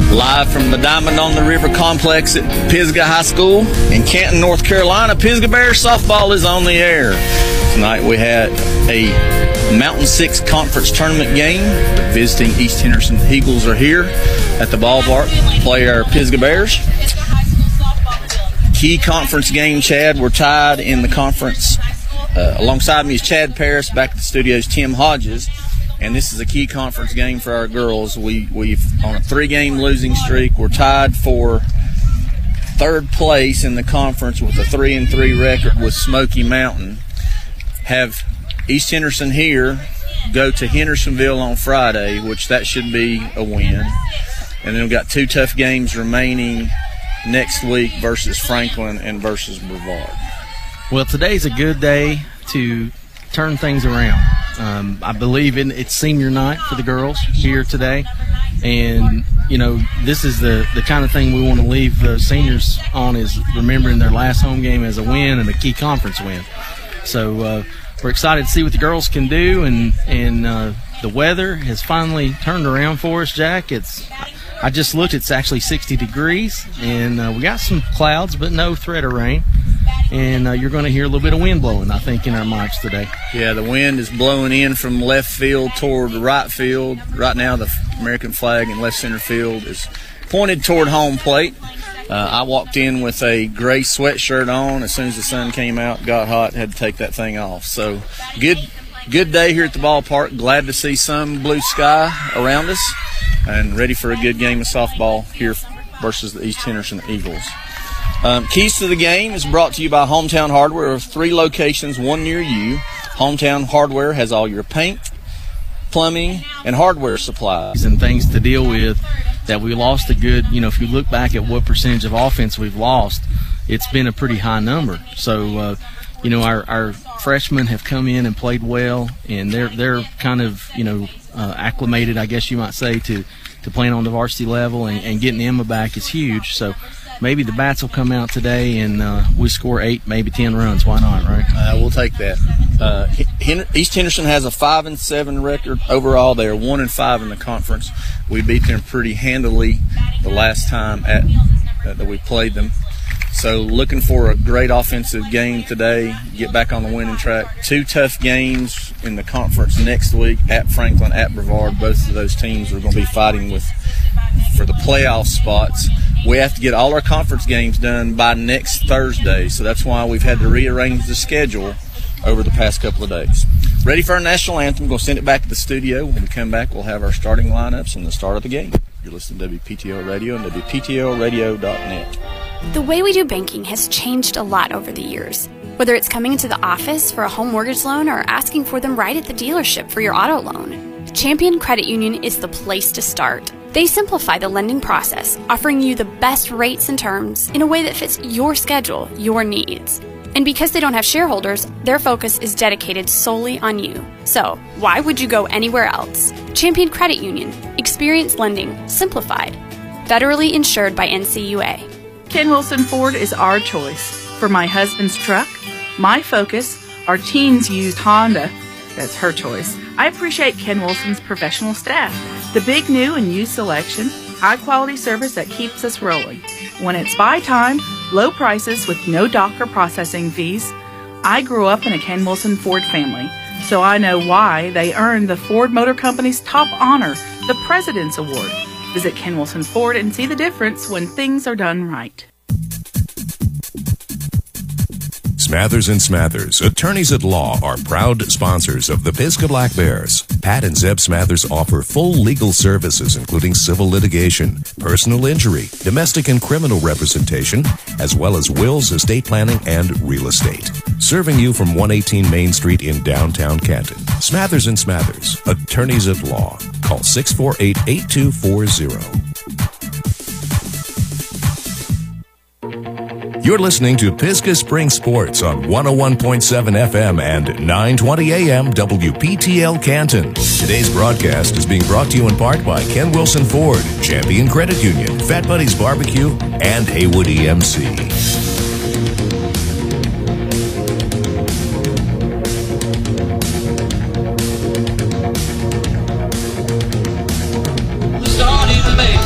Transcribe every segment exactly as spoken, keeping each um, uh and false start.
Live from the Diamond on the River complex at Pisgah High School in Canton, North Carolina, Pisgah Bears softball is on the air. Tonight we had a Mountain Six Conference tournament game. The visiting East Henderson Eagles are here at the ballpark to play our Pisgah Bears. Key conference game, Chad. We're tied in the conference. Uh, alongside me is Chad Paris. Back at the studios, Tim Hodges. And this is a key conference game for our girls. We, we've on a three-game losing streak. We're tied for third place in the conference with a three and three record with Smoky Mountain. Have East Henderson here go to Hendersonville on Friday, which that should be a win. And then we've got two tough games remaining next week versus Franklin and versus Brevard. Well, today's a good day to turn things around. Um, I believe in it's senior night for the girls here today, and you know this is the the kind of thing we want to leave the seniors on, is remembering their last home game as a win and a key conference win. So uh, we're excited to see what the girls can do, and and uh, the weather has finally turned around for us, Jack. It's I just looked; it's actually sixty degrees, and uh, we got some clouds, but no threat of rain. And uh, you're going to hear a little bit of wind blowing, I think, in our mics today. Yeah, the wind is blowing in from left field toward right field. Right now, the American flag in left center field is pointed toward home plate. Uh, I walked in with a gray sweatshirt on. As soon as the sun came out, got hot, had to take that thing off. So good, good day here at the ballpark. Glad to see some blue sky around us, and ready for a good game of softball here versus the East Henderson Eagles. Um, keys to the game is brought to you by Hometown Hardware of three locations, one near you. Hometown Hardware has all your paint, plumbing, and hardware supplies. And things to deal with that we lost a good, you know, if you look back at what percentage of offense we've lost, it's been a pretty high number. So, uh, you know, our, our freshmen have come in and played well, and they're they're kind of, you know, uh, acclimated, I guess you might say, to, to playing on the varsity level, and, and getting Emma back is huge. So maybe the bats will come out today and uh, we score eight, maybe ten runs. Why not, right? Uh, we'll take that. Uh, Hen- East Henderson has a five and seven record overall. They are one and five in the conference. We beat them pretty handily the last time at uh, that we played them. So looking for a great offensive game today. Get back on the winning track. Two tough games in the conference next week at Franklin, at Brevard. Both of those teams are going to be fighting with for the playoff spots. We have to get all our conference games done by next Thursday, so that's why we've had to rearrange the schedule over the past couple of days. Ready for our national anthem. We're going to send it back to the studio. When we come back, we'll have our starting lineups and the start of the game. You're listening to W P T O Radio and W P T O radio dot net. The way we do banking has changed a lot over the years. Whether it's coming into the office for a home mortgage loan or asking for them right at the dealership for your auto loan, Champion Credit Union is the place to start. They simplify the lending process, offering you the best rates and terms in a way that fits your schedule, your needs. And because they don't have shareholders, their focus is dedicated solely on you. So, why would you go anywhere else? Champion Credit Union. Experience lending. Simplified. Federally insured by N C U A. Ken Wilson Ford is our choice. For my husband's truck, my Focus, our teens used Honda, that's her choice. I appreciate Ken Wilson's professional staff. The big new and used selection, high quality service that keeps us rolling. When it's buy time, low prices with no dock or processing fees. I grew up in a Ken Wilson Ford family, so I know why they earned the Ford Motor Company's top honor, the President's Award. Visit Ken Wilson Ford and see the difference when things are done right. Smathers and Smathers, attorneys at law, are proud sponsors of the Pisgah Black Bears. Pat and Zeb Smathers offer full legal services, including civil litigation, personal injury, domestic and criminal representation, as well as wills, estate planning, and real estate. Serving you from one eighteen Main Street in downtown Canton. Smathers and Smathers, attorneys at law. Call six four eight, eight two four zero. You're listening to Pisgah Spring Sports on one oh one point seven F M and nine twenty A M W P T L Canton. Today's broadcast is being brought to you in part by Ken Wilson Ford, Champion Credit Union, Fat Buddies Barbecue, and Haywood E M C.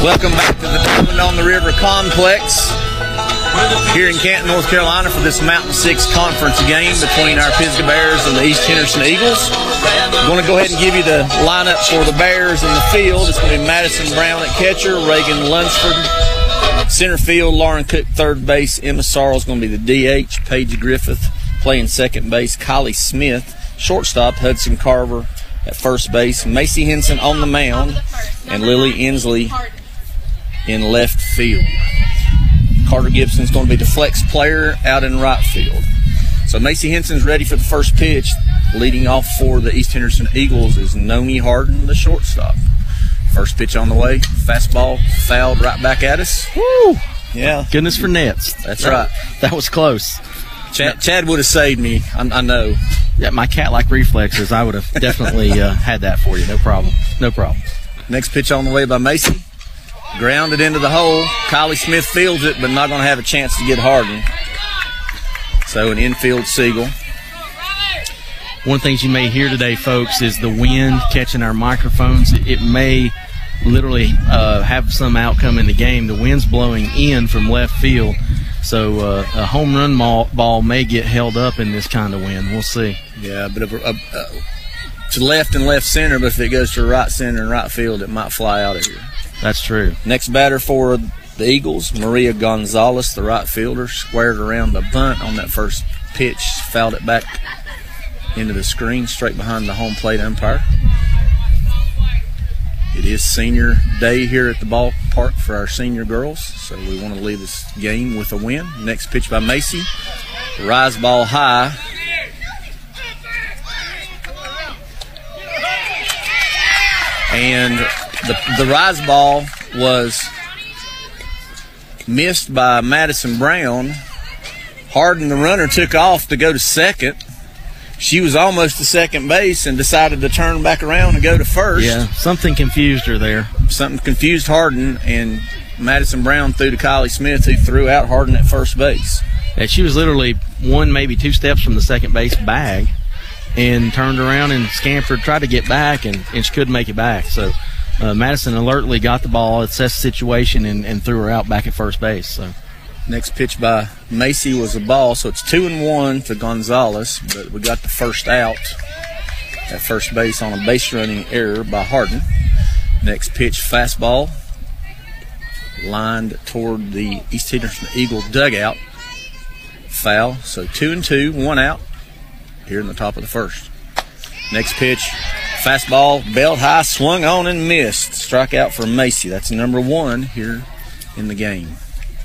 Welcome back to the Diamond on the River Complex here in Canton, North Carolina for this Mountain Six Conference game between our Pisgah Bears and the East Henderson Eagles. I'm going to go ahead and give you the lineup for the Bears in the field. It's going to be Madison Brown at catcher, Reagan Lunsford center field, Lauren Cook third base, Emma Sarles is going to be the D H, Paige Griffith playing second base, Kylie Smith shortstop, Hudson Carver at first base, Macy Henson on the mound, and Lily Inslee in left field. Carter Gibson's going to be the flex player out in right field. So Macy Henson's ready for the first pitch. Leading off for the East Henderson Eagles is Nomi Harden, the shortstop. First pitch on the way. Fastball fouled right back at us. Woo! Yeah. Goodness for nets. That's that, right. That was close. Chad, Chad would have saved me. I, I know. Yeah, my cat-like reflexes, I would have definitely uh, had that for you. No problem. No problem. Next pitch on the way by Macy. Grounded into the hole. Kylie Smith fields it, but not going to have a chance to get Harden. So an infield single. One of the things you may hear today, folks, is the wind catching our microphones. It may literally uh, have some outcome in the game. The wind's blowing in from left field, so uh, a home run ball, ball may get held up in this kind of wind. We'll see. Yeah, but a, a, a, to left and left center, but if it goes to right center and right field, it might fly out of here. That's true. Next batter for the Eagles, Maria Gonzalez, the right fielder, squared around the bunt on that first pitch, fouled it back into the screen, straight behind the home plate umpire. It is senior day here at the ballpark for our senior girls, so we want to leave this game with a win. Next pitch by Macy, rise ball high. And the, the rise ball was missed by Madison Brown. Harden, the runner, took off to go to second. She was almost to second base and decided to turn back around and go to first. Yeah, something confused her there. Something confused Harden, and Madison Brown threw to Kylie Smith, who threw out Harden at first base. Yeah, she was literally one, maybe two steps from the second base bag and turned around and scampered, tried to get back, and, and she couldn't make it back. So uh, Madison alertly got the ball, assessed the situation, and, and threw her out back at first base. So. Next pitch by Macy was a ball, so it's two and one to Gonzalez, but we got the first out at first base on a base running error by Harden. Next pitch, fastball, lined toward the East Henderson Eagle dugout. Foul, so two and two, one out here in the top of the first. Next pitch, fastball, belt high, swung on and missed. Strikeout for Macy. That's number one here in the game.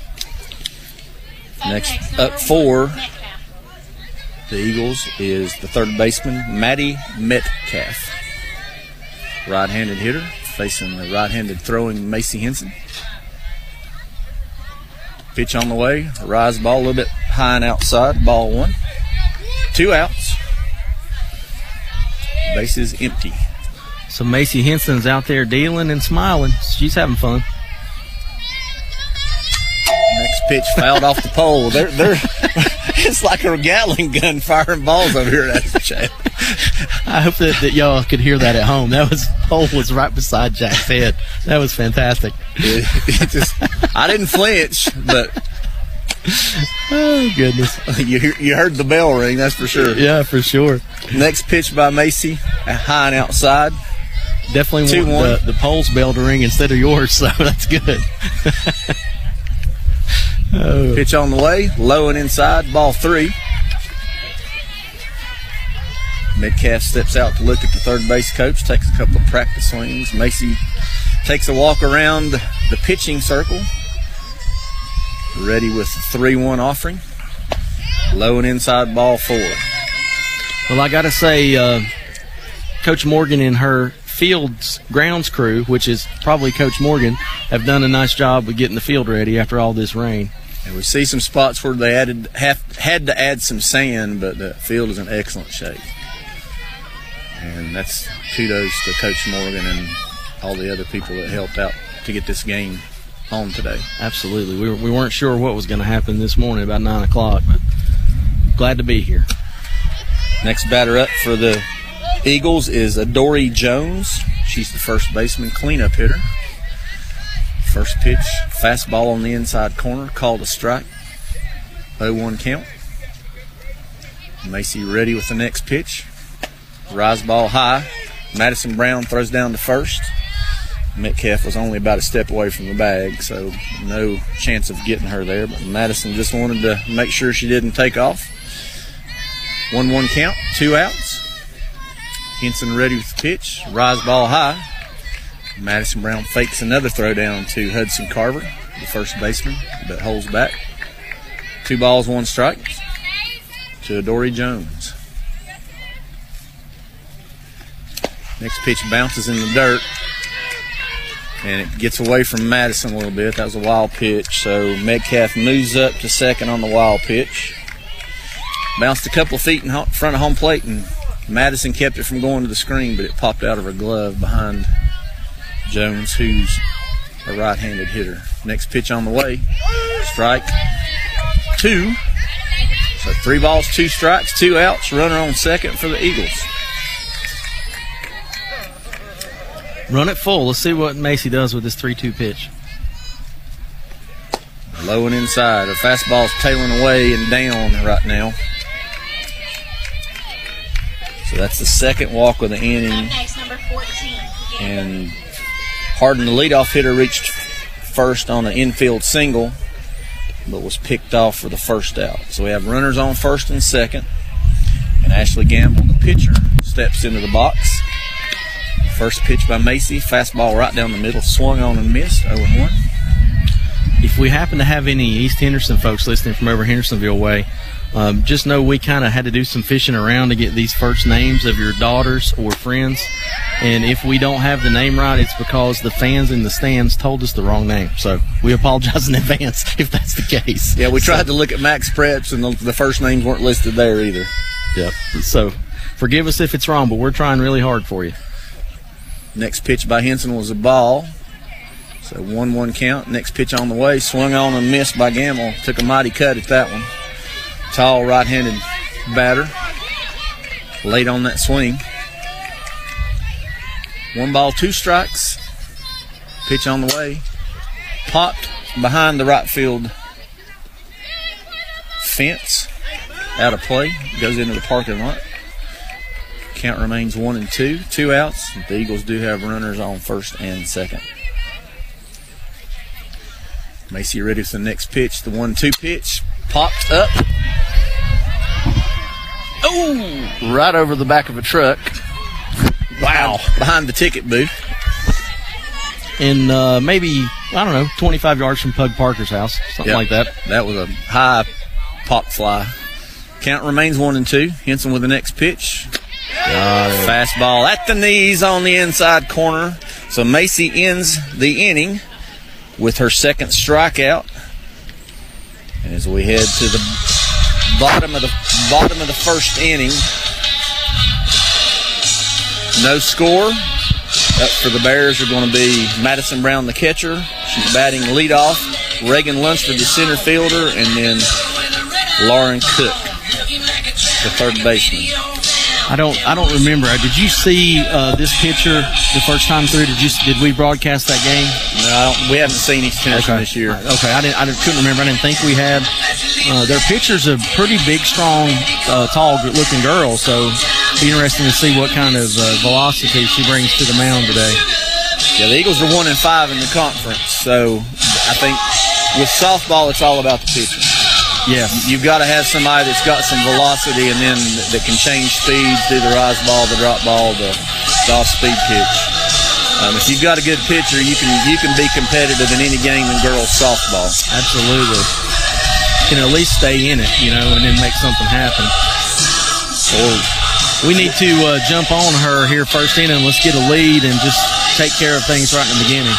Next up for the Eagles is the third baseman, Maddie Metcalf. Right-handed hitter facing the right-handed throwing Macy Henson. Pitch on the way, a rise ball a little bit high and outside, ball one. Two outs. Base is empty. So Macy Henson's out there dealing and smiling. She's having fun. Next pitch fouled off the pole. They're, they're, it's like a Gatling gun firing balls over here at the Chad. I hope that, that y'all could hear that at home. That was pole was right beside Jack's head. That was fantastic. It, it just, I didn't flinch, but oh goodness, you you heard the bell ring. That's for sure. Yeah, for sure. Next pitch by Macy, high and outside. Definitely Two, want the, the pole's bell to ring instead of yours, so that's good. Oh. Pitch on the way, low and inside, ball three. Metcalf steps out to look at the third base coach, takes a couple of practice swings. Macy takes a walk around the pitching circle, ready with three one offering. Low and inside, ball four. Well, I got to say, uh, Coach Morgan and her fields grounds crew, which is probably Coach Morgan, have done a nice job with getting the field ready after all this rain. And we see some spots where they added have, had to add some sand, but the field is in excellent shape. And that's kudos to Coach Morgan and all the other people that helped out to get this game on today. Absolutely. We, were, we weren't sure what was going to happen this morning about nine o'clock, but glad to be here. Next batter up for the Eagles is Adori Jones. She's the first baseman cleanup hitter. First pitch, fastball on the inside corner, called a strike. oh one count. Macy ready with the next pitch. Rise ball high. Madison Brown throws down to first. Metcalf was only about a step away from the bag, so no chance of getting her there. But Madison just wanted to make sure she didn't take off. one one count, two outs. Henson ready with the pitch. Rise ball high. Madison Brown fakes another throw down to Hudson Carver, the first baseman, but holds back. Two balls, one strike to Dory Jones. Next pitch bounces in the dirt, and it gets away from Madison a little bit. That was a wild pitch, so Metcalf moves up to second on the wild pitch. Bounced a couple of feet in front of home plate, and Madison kept it from going to the screen, but it popped out of her glove behind Jones, who's a right-handed hitter. Next pitch on the way. Strike two. So three balls, two strikes, two outs. Runner on second for the Eagles. Run it full. Let's see what Macy does with this three two pitch. Low and inside. Her fastball's tailing away and down right now. So that's the second walk of the inning. And Harden, the leadoff hitter, reached first on an infield single, but was picked off for the first out. So we have runners on first and second. And Ashley Gamble, the pitcher, steps into the box. First pitch by Macy, fastball right down the middle, swung on and missed, oh and one. If we happen to have any East Henderson folks listening from over Hendersonville way, um, just know we kind of had to do some fishing around to get these first names of your daughters or friends. And if we don't have the name right, it's because the fans in the stands told us the wrong name. So we apologize in advance if that's the case. Yeah, we tried so, to look at Max Preps, and the, the first names weren't listed there either. Yep. So forgive us if it's wrong, but we're trying really hard for you. Next pitch by Henson was a ball. So one one count. Next pitch on the way. Swung on and missed by Gamble. Took a mighty cut at that one. Tall right-handed batter. Late on that swing. One ball, two strikes. Pitch on the way. Popped behind the right field fence. Out of play. Goes into the parking lot. Count remains one and two. Two outs. The Eagles do have runners on first and second. Macy ready for the next pitch. The one two pitch. Popped up. Oh! Right over the back of a truck. Wow. Behind, behind the ticket booth. And uh, maybe, I don't know, twenty-five yards from Pug Parker's house. Something yep. like that. That was a high pop fly. Count remains one and two. Henson with the next pitch. Uh, fastball at the knees on the inside corner. So Macy ends the inning with her second strikeout. And as we head to the bottom of the bottom of the first inning, no score. Up for the Bears are going to be Madison Brown, the catcher. She's batting leadoff. Reagan Lunsford, the center fielder, and then Lauren Cook, the third baseman. I don't. I don't remember. Did you see uh, this pitcher the first time through? Did you? Did we broadcast that game? No, I don't, we haven't seen East Henderson okay. this year. Okay, I didn't. I couldn't remember. I didn't think we had. Uh, their pitcher's a pretty big, strong, uh, tall, good-looking girl. So, it'll be interesting to see what kind of uh, velocity she brings to the mound today. Yeah, the Eagles are one and five in the conference. So, I think with softball, it's all about the pitching. Yeah, you've got to have somebody that's got some velocity and then that can change speeds, do the rise ball, the drop ball, the, the off-speed pitch. Um, if you've got a good pitcher, you can you can be competitive in any game in girls softball. Absolutely, can at least stay in it, you know, and then make something happen. So we need to uh, jump on her here first inning. Let's get a lead and just take care of things right in the beginning.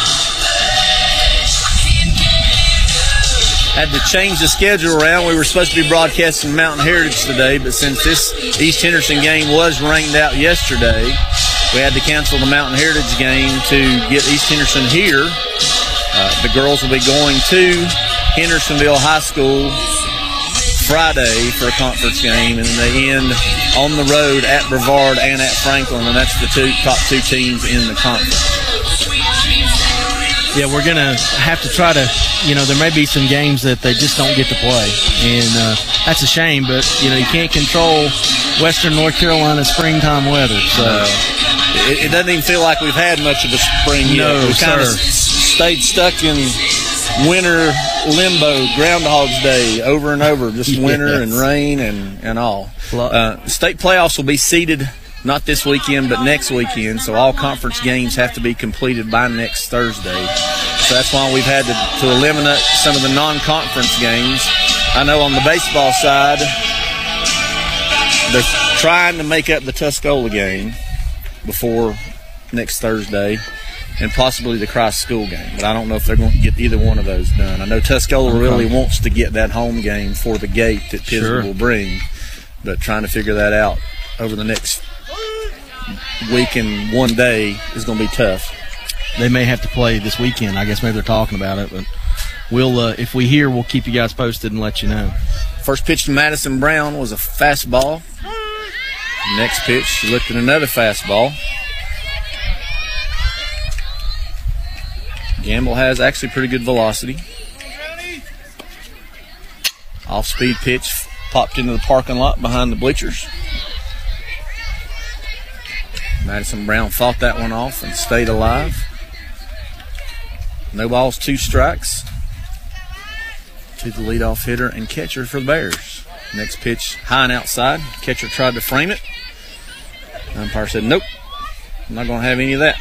Had to change the schedule around. We were supposed to be broadcasting Mountain Heritage today, but since this East Henderson game was rained out yesterday, we had to cancel the Mountain Heritage game to get East Henderson here. Uh, the girls will be going to Hendersonville High School Friday for a conference game, and they end on the road at Brevard and at Franklin, and that's the two top two teams in the conference. Yeah, we're going to have to try to, you know, there may be some games that they just don't get to play. And uh, that's a shame, but, you know, you can't control Western North Carolina springtime weather. So uh, it, it doesn't even feel like we've had much of a spring yet. No, We've kind of sir. stayed stuck in winter limbo, Groundhog's Day, over and over, just winter Yes. and rain and, and all. Lo- Uh, state playoffs will be seeded not this weekend, but next weekend, so all conference games have to be completed by next Thursday. So that's why we've had to, to eliminate some of the non-conference games. I know on the baseball side, they're trying to make up the Tuscola game before next Thursday, and possibly the Christ School game. But I don't know if they're going to get either one of those done. I know Tuscola really wants to get that home game for the gate that Pisgah Sure. will bring, but trying to figure that out over the next week and one day is going to be tough. they may have to play this weekend. I guess maybe they're talking about it, but we'll uh, if we hear, we'll keep you guys posted and let you know. First pitch to Madison Brown was a fastball. Next pitch, she looked at another fastball. Gamble has actually pretty good velocity. Off-speed pitch popped into the parking lot behind the bleachers. Madison Brown fought that one off and stayed alive. No balls, two strikes to the leadoff hitter and catcher for the Bears. Next pitch, high and outside. Catcher tried to frame it. Umpire said, nope, I'm not going to have any of that.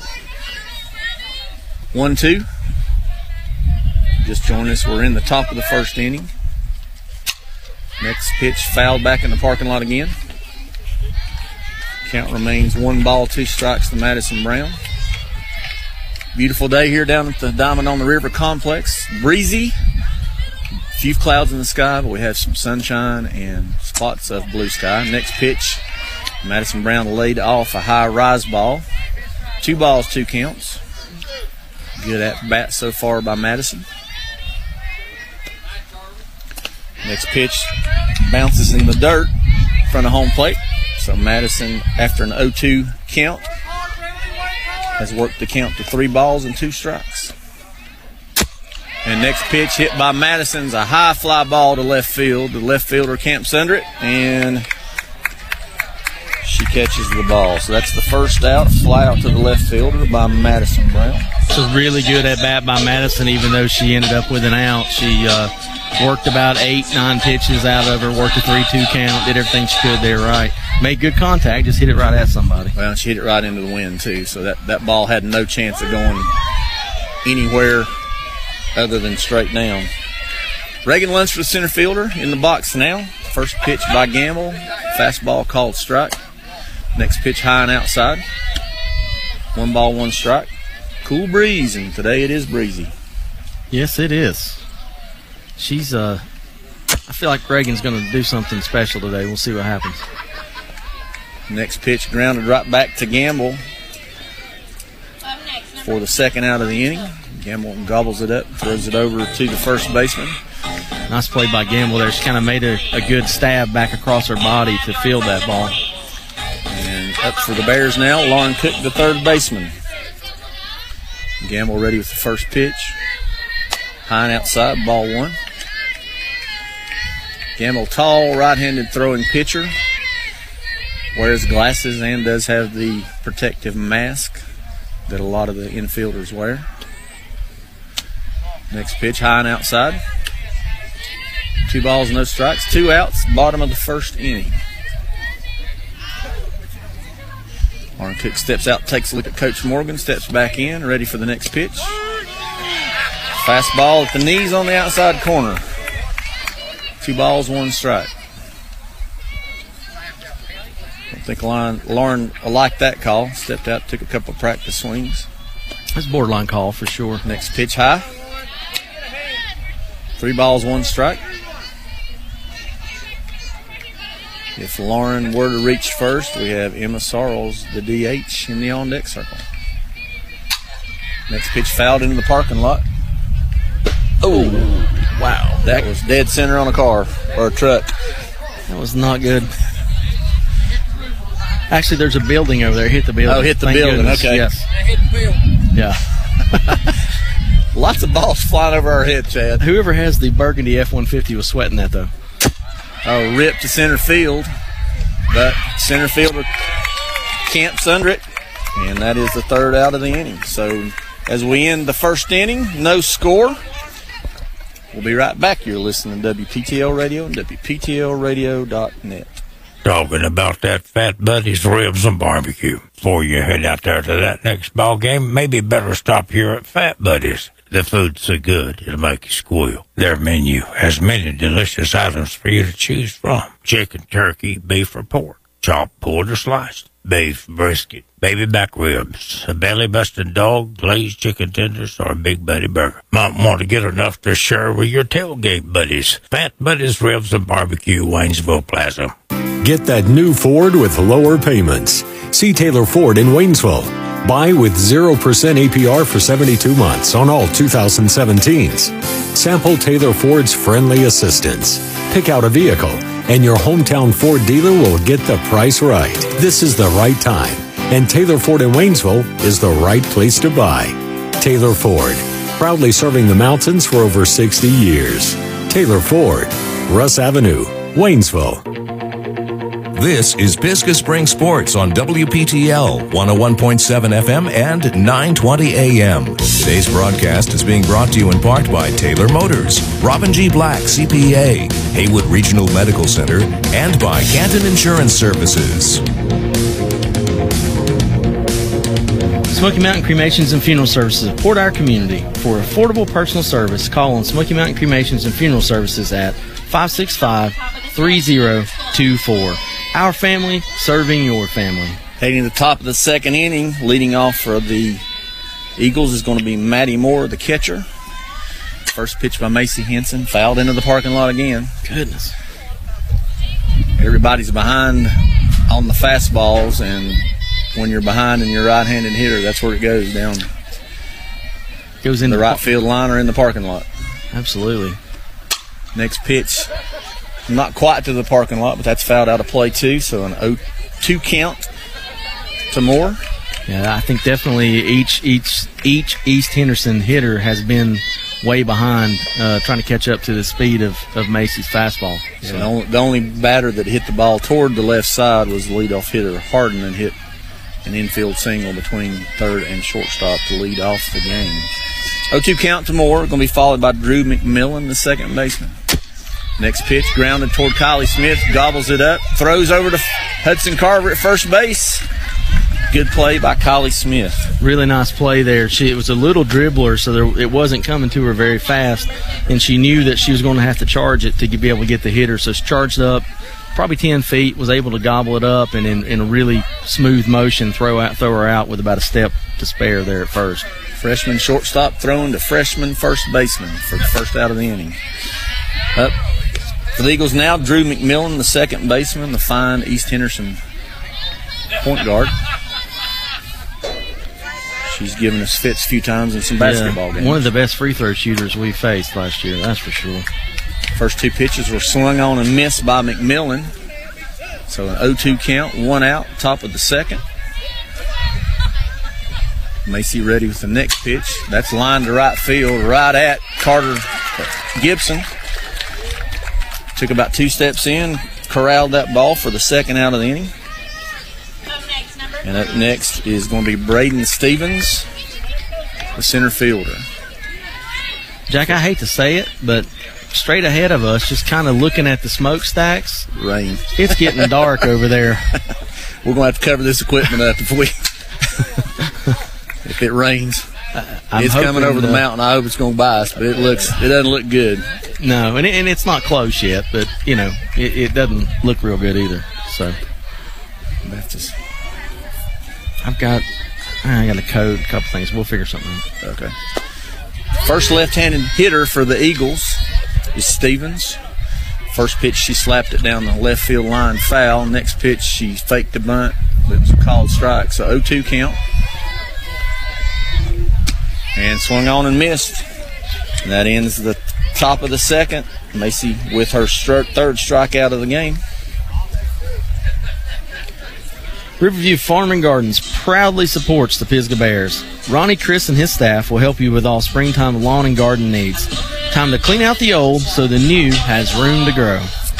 one two. Just joined us. We're in the top of the first inning. Next pitch fouled back in the parking lot again. Count remains one ball, two strikes to Madison Brown. Beautiful day here down at the Diamond on the River complex. Breezy. A few clouds in the sky, but we have some sunshine and spots of blue sky. Next pitch, Madison Brown laid off a high rise ball. Two balls, two counts. Good at bat so far by Madison. Next pitch bounces in the dirt in front of home plate. So Madison, after an oh two count, has worked the count to three balls and two strikes. And next pitch hit by Madison's a high fly ball to left field. The left fielder camps under it, and she catches the ball. So that's the first out, fly out to the left fielder by Madison Brown. It's a really good at bat by Madison, even though she ended up with an out. She uh, worked about eight, nine pitches out of her, worked a three two count, did everything she could there right. Made good contact, just hit it right at somebody. Well, she hit it right into the wind, too. So that, that ball had no chance of going anywhere other than straight down. Reagan Lunsford, the center fielder, in the box now. First pitch by Gamble. Fastball called strike. Next pitch high and outside. One ball, one strike. Cool breeze, and today it is breezy. Yes, it is. She's, uh, I feel like Reagan's going to do something special today. We'll see what happens. Next pitch grounded right back to Gamble for the second out of the inning. Gamble gobbles it up, throws it over to the first baseman. Nice play by Gamble there. She kind of made a, a good stab back across her body to field that ball. And up for the Bears now, Lauren Cook, the third baseman. Gamble ready with the first pitch. High and outside, ball one. Gamble, tall, right-handed throwing pitcher. Wears glasses and does have the protective mask that a lot of the infielders wear. Next pitch, high and outside. Two balls, no strikes. Two outs, bottom of the first inning. Lauren Cook steps out, takes a look at Coach Morgan, steps back in, ready for the next pitch. Fastball at the knees on the outside corner. Two balls, one strike. I think Lauren, Lauren liked that call. Stepped out, took a couple of practice swings. That's a borderline call for sure. Next pitch high. Three balls, one strike. If Lauren were to reach first, we have Emma Sarles, the D H, in the on-deck circle. Next pitch fouled into the parking lot. Oh, wow. That was dead center on a car or a truck. That was not good. Actually, there's a building over there. Hit the building. Oh, hit the Thank building. goodness. Okay. Yes. Hit the building. Yeah. Lots of balls flying over our head, Chad. Whoever has the burgundy F one fifty was sweating that, though. Oh, rip to center field, but center fielder camps under it, and that is the third out of the inning. So as we end the first inning, no score. We'll be right back. You're listening to W P T L Radio and W P T L radio dot net. Talking about that Fat Buddies ribs and barbecue. Before you head out there to that next ball game, maybe better stop here at Fat Buddies. The food's so good, it'll make you squeal. Their menu has many delicious items for you to choose from. Chicken, turkey, beef, or pork. Chopped, pulled, or sliced. Beef, brisket, baby back ribs, a belly-busting dog, glazed chicken tenders, or a Big Buddy burger. Might want to get enough to share with your tailgate buddies. Fat Buddies Ribs and Barbecue, Waynesville Plaza. Get that new Ford with lower payments. See Taylor Ford in Waynesville. Buy with zero percent A P R for seventy-two months on all two thousand seventeens. Sample Taylor Ford's friendly assistance. Pick out a vehicle, and your hometown Ford dealer will get the price right. This is the right time, and Taylor Ford in Waynesville is the right place to buy. Taylor Ford, proudly serving the mountains for over sixty years. Taylor Ford, Russ Avenue, Waynesville. This is Pisgah Spring Sports on W P T L one oh one point seven F M and nine twenty A M. Today's broadcast is being brought to you in part by Taylor Motors, Robin G. Black, C P A, Haywood Regional Medical Center, and by Canton Insurance Services. Smoky Mountain Cremations and Funeral Services support our community. For affordable personal service, call on Smoky Mountain Cremations and Funeral Services at five six five, three zero two four. Our family serving your family. Heading to the top of the second inning, leading off for the Eagles is going to be Maddie Moore, the catcher. First pitch by Macy Henson, fouled into the parking lot again. Goodness. Everybody's behind on the fastballs, and when you're behind and you're a right-handed hitter, that's where it goes down. Goes in the the right par- field line or in the parking lot. Absolutely. Next pitch, not quite to the parking lot, but that's fouled out of play too, so an oh two count to Moore. Yeah, I think definitely each each each East Henderson hitter has been way behind, uh, trying to catch up to the speed of, of Macy's fastball. Yeah, So. the, only, the only batter that hit the ball toward the left side was the leadoff hitter Harden, and hit an infield single between third and shortstop to lead off the game. oh two count to Moore, going to be followed by Drew McMillan, the second baseman. Next pitch, grounded toward Kylie Smith, gobbles it up, throws over to Hudson Carver at first base. Good play by Kylie Smith. Really nice play there. She it was a little dribbler, so there, it wasn't coming to her very fast, and she knew that she was going to have to charge it to be able to get the hitter. So she charged up probably ten feet, was able to gobble it up, and in, in a really smooth motion throw out throw her out with about a step to spare there at first. Freshman shortstop throwing to freshman first baseman for the first out of the inning. Up for the Eagles now, Drew McMillan, the second baseman, the fine East Henderson point guard. She's given us fits a few times in some basketball yeah, games. One of the best free throw shooters we faced last year, that's for sure. First two pitches were swung on and missed by McMillan. So an oh two count, one out, top of the second. Macy ready with the next pitch. That's lined to right field, right at Carter Gibson. Took about two steps in, corralled that ball for the second out of the inning. And up next is going to be Braden Stevens, the center fielder. Jack, I hate to say it, but straight ahead of us, just kind of looking at the smokestacks, Rain. it's getting dark over there. We're going to have to cover this equipment up if we if it rains. I'm it's coming hoping, over the uh, mountain. I hope it's going to buy us, but it looks it doesn't look good. No, and, it, and it's not close yet, but, you know, it, it doesn't look real good either. So That's just I've got I got a code, a couple things. We'll figure something out. okay. First left-handed hitter for the Eagles is Stevens. First pitch, she slapped it down the left field line, foul. Next pitch, she faked a bunt, but it was a called strike. So oh two count. And swung on and missed. And that ends the top of the second. Macy with her stri- third strikeout of the game. Riverview Farm and Gardens proudly supports the Pisgah Bears. Ronnie, Chris, and his staff will help you with all springtime lawn and garden needs. Time to clean out the old so the new has room to grow.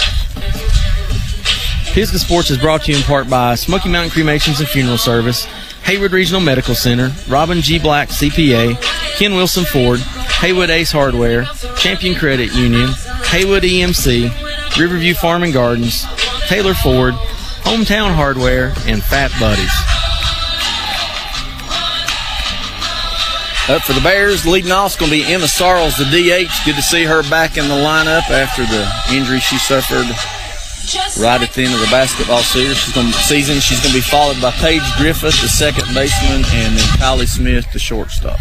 Pisgah Sports is brought to you in part by Smoky Mountain Cremations and Funeral Service, Haywood Regional Medical Center, Robin G. Black C P A, Ken Wilson Ford, Haywood Ace Hardware, Champion Credit Union, Haywood E M C, Riverview Farm and Gardens, Taylor Ford, Hometown Hardware, and Fat Buddies. Up for the Bears, leading off is going to be Emma Sarles, the D H. Good to see her back in the lineup after the injury she suffered right at the end of the basketball season. She's going to, season. She's going to be followed by Paige Griffith, the second baseman, and then Kylie Smith, the shortstop.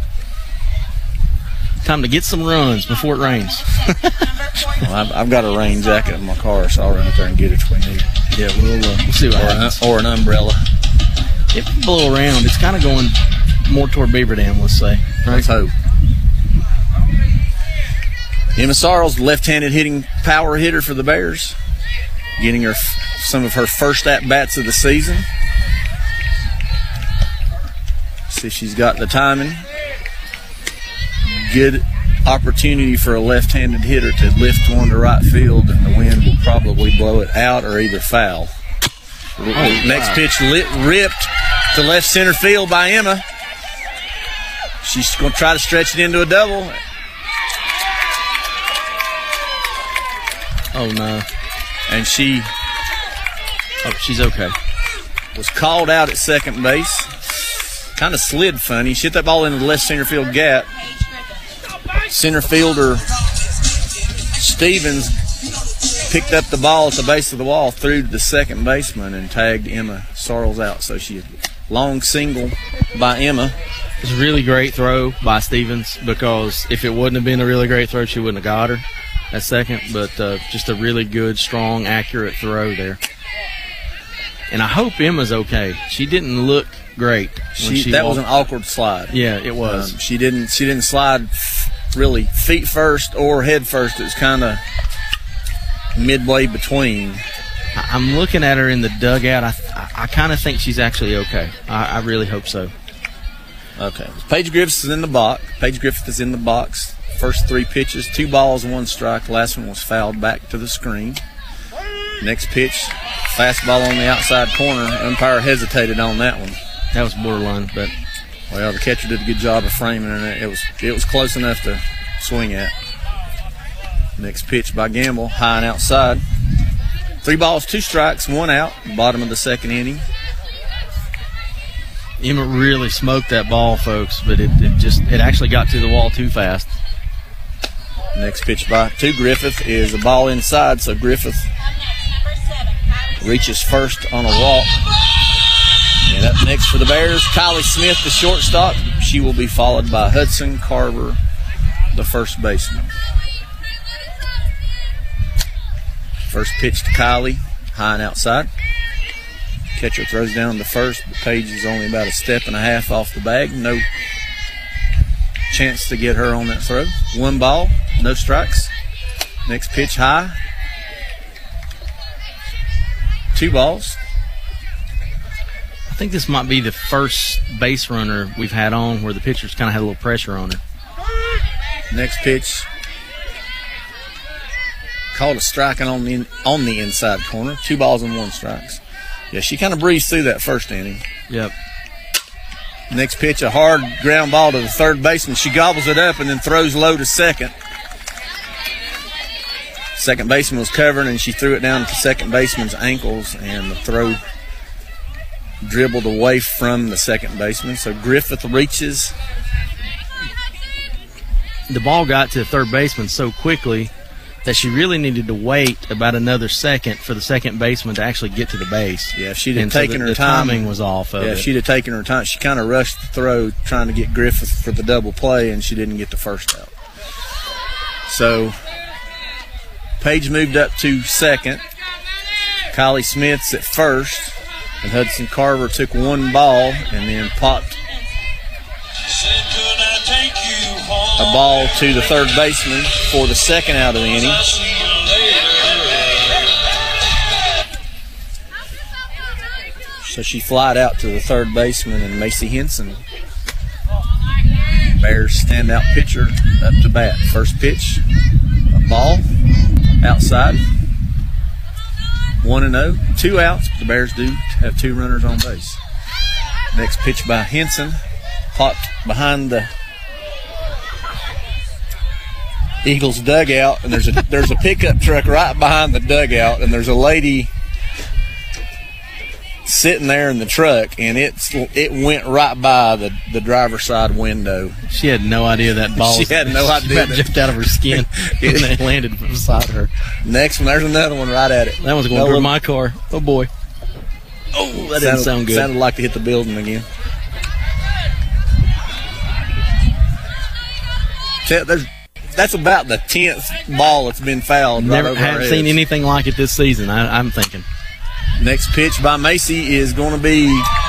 Time to get some runs before it rains. Well, I've, I've got a rain jacket in my car, so I'll run out there and get it if we need it. Yeah, we'll, uh, we'll see what or happens. An, or an umbrella. It can blow around. It's kind of going more toward Beaver Dam, let's say. Right? Let's hope. Emma Sarles, left-handed hitting power hitter for the Bears, getting her some of her first at-bats of the season. See if she's got the timing. Good opportunity for a left-handed hitter to lift one to right field, and the wind will probably blow it out or either foul. Oh, next wow. pitch lit, ripped to left center field by Emma. She's going to try to stretch it into a double. Oh, no. And she oh, she's okay. was called out at second base. Kind of slid funny. She hit that ball into the left center field gap. Center fielder Stevens picked up the ball at the base of the wall, threw to the second baseman, and tagged Emma Sarles out. So she long single by Emma. It's a really great throw by Stevens, because if it wouldn't have been a really great throw, she wouldn't have got her at second. But uh, just a really good, strong, accurate throw there. And I hope Emma's okay. She didn't look great. She, she that walked. was an awkward slide. Yeah, it was. Um, she didn't. She didn't slide really feet first or head first. It was kind of midway between. I'm looking at her in the dugout. I I, I kind of think she's actually okay. I, I really hope so. Okay. Paige Griffith is in the box. Paige Griffith is in the box. First three pitches, two balls and one strike. Last one was fouled back to the screen. Next pitch, fastball on the outside corner. Umpire hesitated on that one. That was borderline, but well, the catcher did a good job of framing it. It was it was close enough to swing at. Next pitch by Gamble, high and outside. Three balls, two strikes, one out. Bottom of the second inning. Emma really smoked that ball, folks, but it, it just it actually got to the wall too fast. Next pitch by to Griffith is a ball inside, so Griffith reaches first on a walk. And up next for the Bears, Kylie Smith, the shortstop. She will be followed by Hudson Carver, the first baseman. First pitch to Kylie, high and outside. Catcher throws down to first, but Paige is only about a step and a half off the bag. No chance to get her on that throw. One ball, no strikes. Next pitch high. Two balls. I think this might be the first base runner we've had on where the pitcher's kind of had a little pressure on her. Next pitch. Called a striking on the on the inside corner. Two balls and one strikes. Yeah, she kind of breezed through that first inning. Yep. Next pitch, a hard ground ball to the third baseman. She gobbles it up and then throws low to second. Second baseman was covering, and she threw it down to second baseman's ankles, and the throw dribbled away from the second baseman. So Griffith reaches. The ball got to the third baseman so quickly that she really needed to wait about another second for the second baseman to actually get to the base. Yeah, if she'd have and taken so the, her the time. timing was off of yeah, it. if she'd have taken her time. She kind of rushed the throw trying to get Griffith for the double play, and she didn't get the first out. So Paige moved up to second. Kylie Smith's at first, and Hudson Carver took one ball and then popped a ball to the third baseman for the second out of the inning. So she flied out to the third baseman and Macy Henson. Bears standout pitcher up to bat. First pitch, a ball outside. One and oh, two outs. The Bears do have two runners on base. Next pitch by Henson, popped behind the Eagles dugout, and there's a there's a pickup truck right behind the dugout, and there's a lady sitting there in the truck, and it's it went right by the, the driver's side window. She had no idea that ball. She had no idea. She about jumped out of her skin, and it landed beside her. Next one, there's another one right at it. That one's going no through little, my car. Oh boy! Oh, that didn't sounded, sound good. Sounded like to hit the building again. There's, that's about the tenth ball that's been fouled. Never right over haven't our seen heads. anything like it this season. I, I'm thinking. Next pitch by Macy is going to be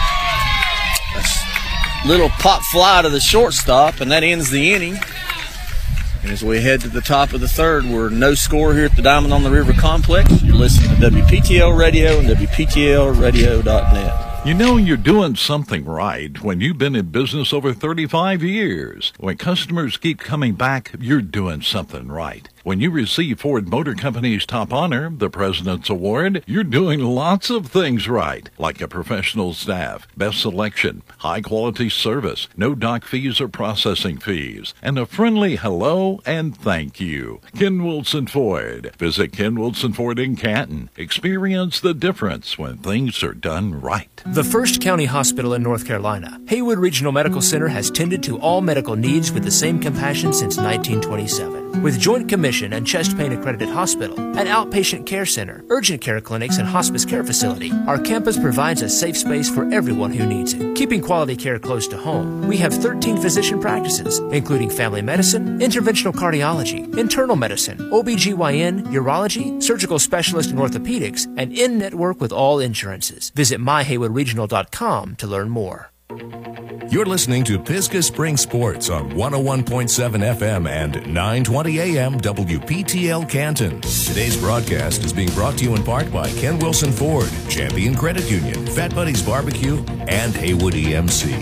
a little pop fly to the shortstop, and that ends the inning. And as we head to the top of the third, we're no score here at the Diamond on the River Complex. You're listening to W P T L Radio and W P T L radio dot net. You know you're doing something right when you've been in business over thirty-five years. When customers keep coming back, you're doing something right. When you receive Ford Motor Company's top honor, the President's Award, you're doing lots of things right, like a professional staff, best selection, high-quality service, no dock fees or processing fees, and a friendly hello and thank you. Ken Wilson Ford. Visit Ken Wilson Ford in Canton. Experience the difference when things are done right. The First County Hospital in North Carolina, Haywood Regional Medical Center has tended to all medical needs with the same compassion since nineteen twenty-seven. With Joint Commission and Chest Pain Accredited Hospital, an outpatient care center, urgent care clinics, and hospice care facility, our campus provides a safe space for everyone who needs it. Keeping quality care close to home, we have thirteen physician practices, including family medicine, interventional cardiology, internal medicine, O B G Y N, urology, surgical specialist and orthopedics, and in-network with all insurances. Visit my haywood regional dot com to learn more. You're listening to Pisgah Spring Sports on one oh one point seven F M and nine twenty A M W P T L Canton. Today's broadcast is being brought to you in part by Ken Wilson Ford, Champion Credit Union, Fat Buddies Barbecue, and Haywood E M C.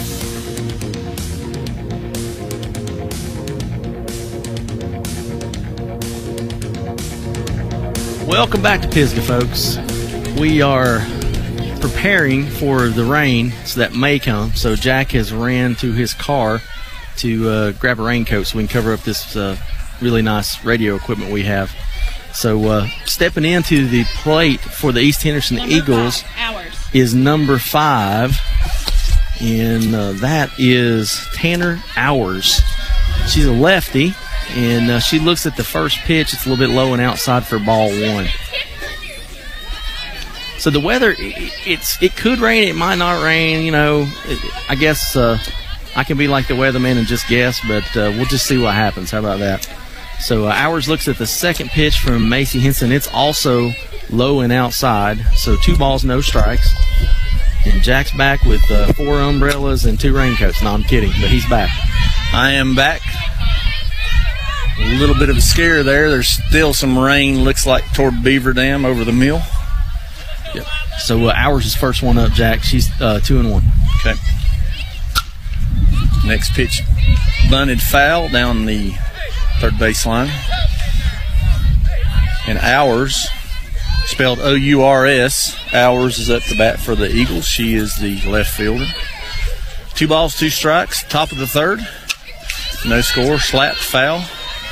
Welcome back to Pisgah, folks. We are preparing for the rain so that may come. So Jack has ran to his car to uh, grab a raincoat so we can cover up this uh, really nice radio equipment we have. So uh, stepping into the plate for the East Henderson number Eagles five, is number five, and uh, that is Tanner Hours. She's a lefty, and uh, she looks at the first pitch. It's a little bit low and outside for ball one. So the weather, it's it could rain, it might not rain. You know, I guess uh, I can be like the weatherman and just guess, but uh, we'll just see what happens. How about that? So uh, Hours looks at the second pitch from Macy Henson. It's also low and outside. So two balls, no strikes. And Jack's back with uh, four umbrellas and two raincoats. No, I'm kidding, but he's back. I am back. A little bit of a scare there. There's still some rain, looks like toward Beaver Dam over the mill. Yep. So uh, Hours is first one up, Jack. She's uh, two and one. Okay. Next pitch, bunted foul down the third baseline. And Hours, spelled O U R S, Hours is up to bat for the Eagles. She is the left fielder. Two balls, two strikes, top of the third. No score, slapped foul.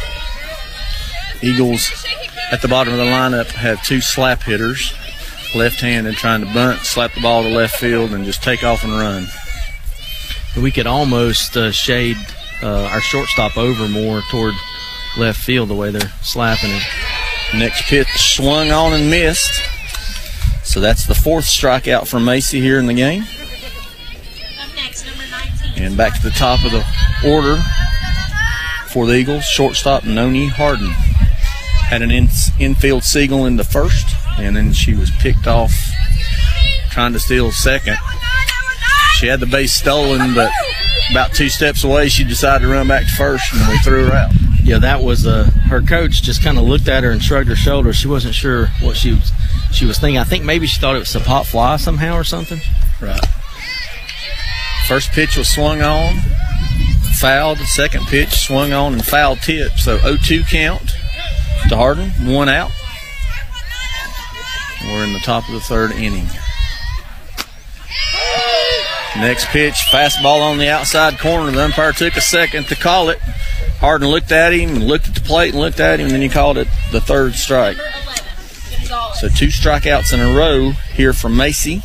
Eagles at the bottom of the lineup have two slap hitters. Left-handed, trying to bunt, slap the ball to left field, and just take off and run. We could almost uh, shade uh, our shortstop over more toward left field the way they're slapping it. Next pitch swung on and missed. So that's the fourth strikeout for Macy here in the game. And back to the top of the order for the Eagles, shortstop Noni Harden. Had an in- infield single in the first, and then she was picked off trying to steal second. She had the base stolen, but about two steps away, she decided to run back to first, and we threw her out. Yeah, that was uh, her coach just kind of looked at her and shrugged her shoulders. She wasn't sure what she was she was thinking. I think maybe she thought it was a pop fly somehow or something. Right. First pitch was swung on, fouled. Second pitch swung on and fouled tip. So oh two count to Hardin, one out. We're in the top of the third inning. Next pitch, fastball on the outside corner. The umpire took a second to call it. Hardin looked at him and looked at the plate and looked at him, and then he called it the third strike. So two strikeouts in a row here from Macy.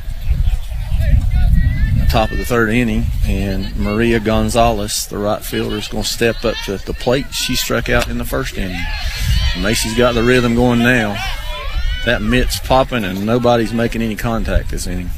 Top of the third inning, and Maria Gonzalez, the right fielder, is going to step up to the plate. She struck out in the first inning. Macy's got the rhythm going now. That mitt's popping, and nobody's making any contact this inning.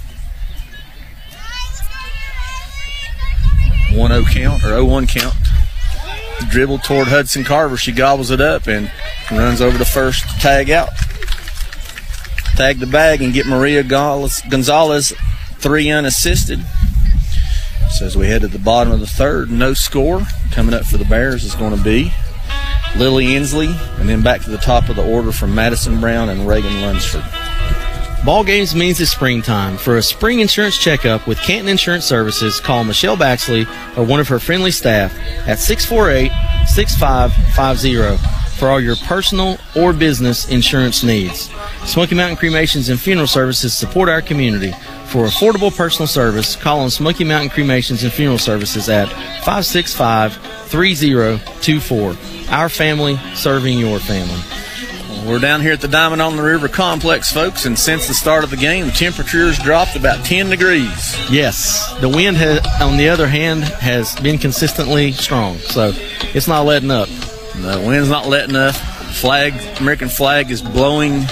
one oh count, or oh one count. Dribble toward Hudson Carver. She gobbles it up and runs over to first to tag out. Tag the bag and get Maria Gonzalez three unassisted. So as we head to the bottom of the third, no score. Coming up for the Bears is going to be Lily Inslee, and then back to the top of the order from Madison Brown and Reagan Lunsford. Ball games means it's springtime. For a spring insurance checkup with Canton Insurance Services, call Michelle Baxley or one of her friendly staff at six four eight, six five five zero for all your personal or business insurance needs. Smoky Mountain Cremations and Funeral Services support our community. For affordable personal service, call on Smoky Mountain Cremations and Funeral Services at five six five, three zero two four. Our family serving your family. We're down here at the Diamond on the River Complex, folks, and since the start of the game, the temperature's dropped about ten degrees. Yes. The wind, has, on the other hand, has been consistently strong, so it's not letting up. The wind's not letting up. Flag, American flag is blowing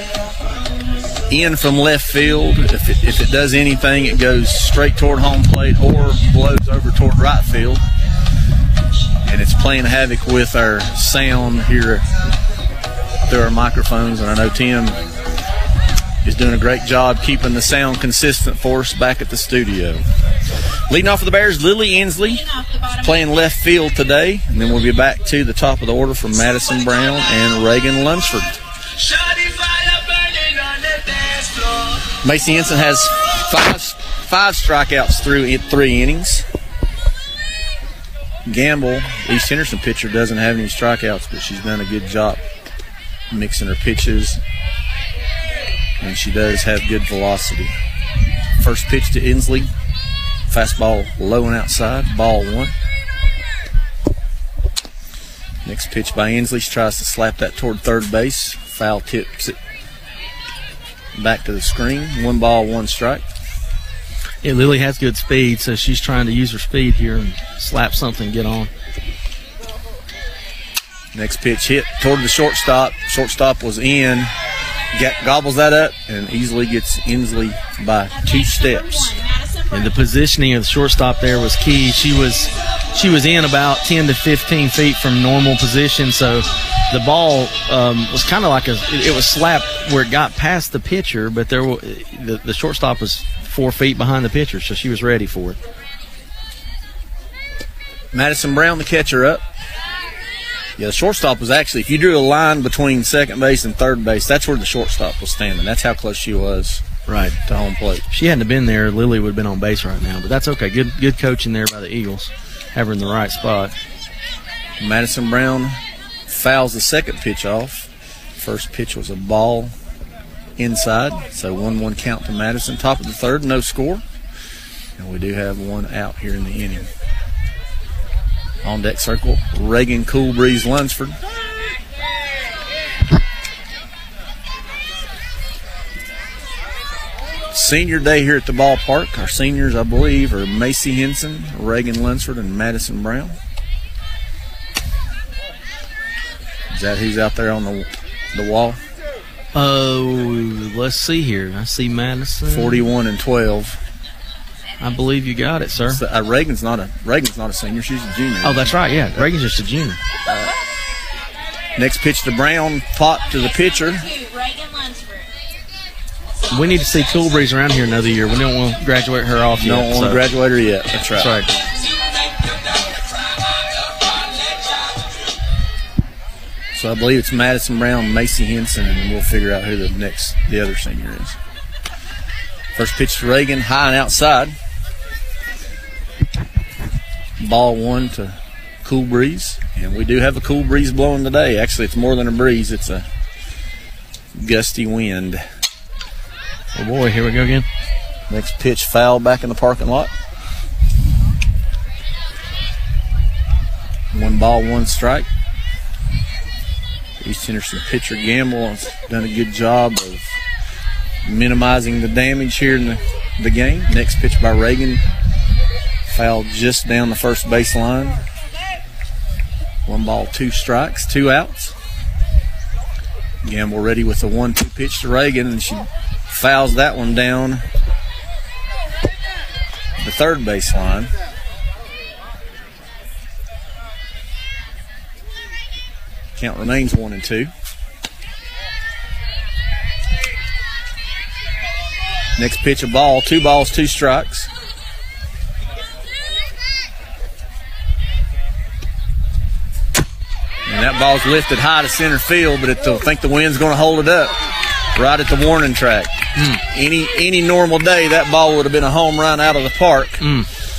in from left field. If it, if it does anything, it goes straight toward home plate or blows over toward right field. And it's playing havoc with our sound here through our microphones, and I know Tim is doing a great job keeping the sound consistent for us back at the studio. Leading off for the Bears, Lily Inslee, playing left field today, and then we'll be back to the top of the order from Madison Brown and Reagan Lunsford. Macy Henson has five, five strikeouts through three innings. Gamble, East Henderson pitcher, doesn't have any strikeouts, but she's done a good job mixing her pitches, and she does have good velocity. First pitch to Inslee, fastball low and outside, ball one. Next pitch by Inslee, she tries to slap that toward third base, foul tips it back to the screen. One ball, one strike. Yeah, Lily has good speed, so she's trying to use her speed here and slap something, get on. Next pitch hit toward the shortstop. Shortstop was in. Get, gobbles that up and easily gets Inslee by two steps. And the positioning of the shortstop there was key. She was she was in about ten to fifteen feet from normal position, so the ball um, was kind of like a it, it was slapped where it got past the pitcher, but there were, the, the shortstop was four feet behind the pitcher, so she was ready for it. Madison Brown, the catcher, up. Yeah, the shortstop was actually, if you drew a line between second base and third base, that's where the shortstop was standing. That's how close she was right to home plate. If she hadn't have been there, Lily would have been on base right now, but that's okay. Good good coaching there by the Eagles. Have her in the right spot. Madison Brown fouls the second pitch off. First pitch was a ball inside, so one one count to Madison. Top of the third, no score. And we do have one out here in the inning. On deck circle, Reagan Cool Breeze Lunsford. Senior day here at the ballpark. Our seniors, I believe, are Macy Henson, Reagan Lunsford, and Madison Brown. Is that who's out there on the the wall? Oh, let's see here. I see Madison. forty-one and twelve. I believe you got it, sir. So, uh, Reagan's not a Reagan's not a senior. She's a junior. Oh, that's right. Yeah, Reagan's just a junior. Uh, next pitch to Brown, pop to the pitcher. We need to see Cool Breeze around here another year. We don't want to graduate her off yet. Don't want so. to graduate her yet. That's right. That's right. So I believe it's Madison Brown, Macy Henson, and we'll figure out who the next, the other senior is. First pitch to Reagan, high and outside. Ball one to Cool Breeze, and we do have a cool breeze blowing today. Actually, it's more than a breeze, it's a gusty wind. Oh boy, here we go again. Next pitch, foul back in the parking lot. One ball, one strike. East Henderson pitcher Gamble has done a good job of minimizing the damage here in the, the game. Next pitch by Reagan, foul just down the first baseline. One ball, two strikes, two outs. Gamble ready with the one two pitch to Reagan, and she fouls that one down the third baseline. Count remains one and two. Next pitch, a ball, two balls, two strikes. And that ball's lifted high to center field, but it, I think the wind's going to hold it up right at the warning track. Mm. Any any normal day, that ball would have been a home run out of the park. Mm.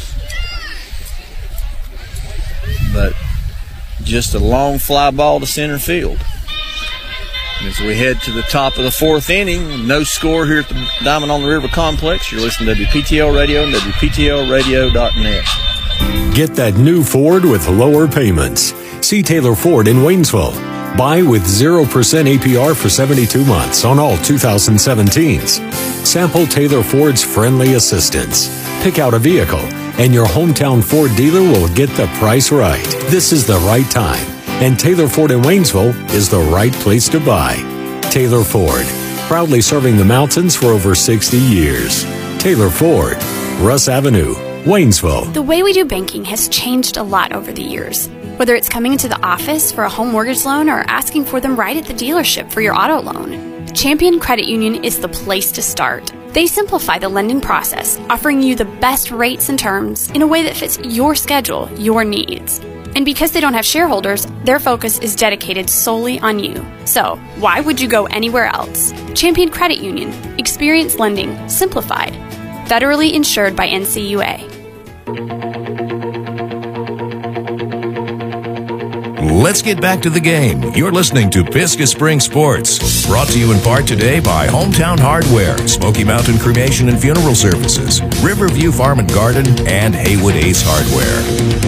But just a long fly ball to center field. And as we head to the top of the fourth inning, no score here at the Diamond on the River Complex. You're listening to W P T L Radio and W P T L radio dot net. Get that new Ford with lower payments. See Taylor Ford in Waynesville. Buy with zero percent A P R for seventy-two months on all two thousand seventeens. Sample Taylor Ford's friendly assistance. Pick out a vehicle, and your hometown Ford dealer will get the price right. This is the right time, and Taylor Ford in Waynesville is the right place to buy. Taylor Ford, proudly serving the mountains for over sixty years. Taylor Ford, Russ Avenue, Waynesville. The way we do banking has changed a lot over the years. Whether it's coming into the office for a home mortgage loan or asking for them right at the dealership for your auto loan, Champion Credit Union is the place to start. They simplify the lending process, offering you the best rates and terms in a way that fits your schedule, your needs. And because they don't have shareholders, their focus is dedicated solely on you. So, why would you go anywhere else? Champion Credit Union. Experience lending simplified. Federally insured by N C U A. Let's get back to the game. You're listening to Pisgah Spring Sports. Brought to you in part today by Hometown Hardware, Smoky Mountain Cremation and Funeral Services, Riverview Farm and Garden, and Haywood Ace Hardware.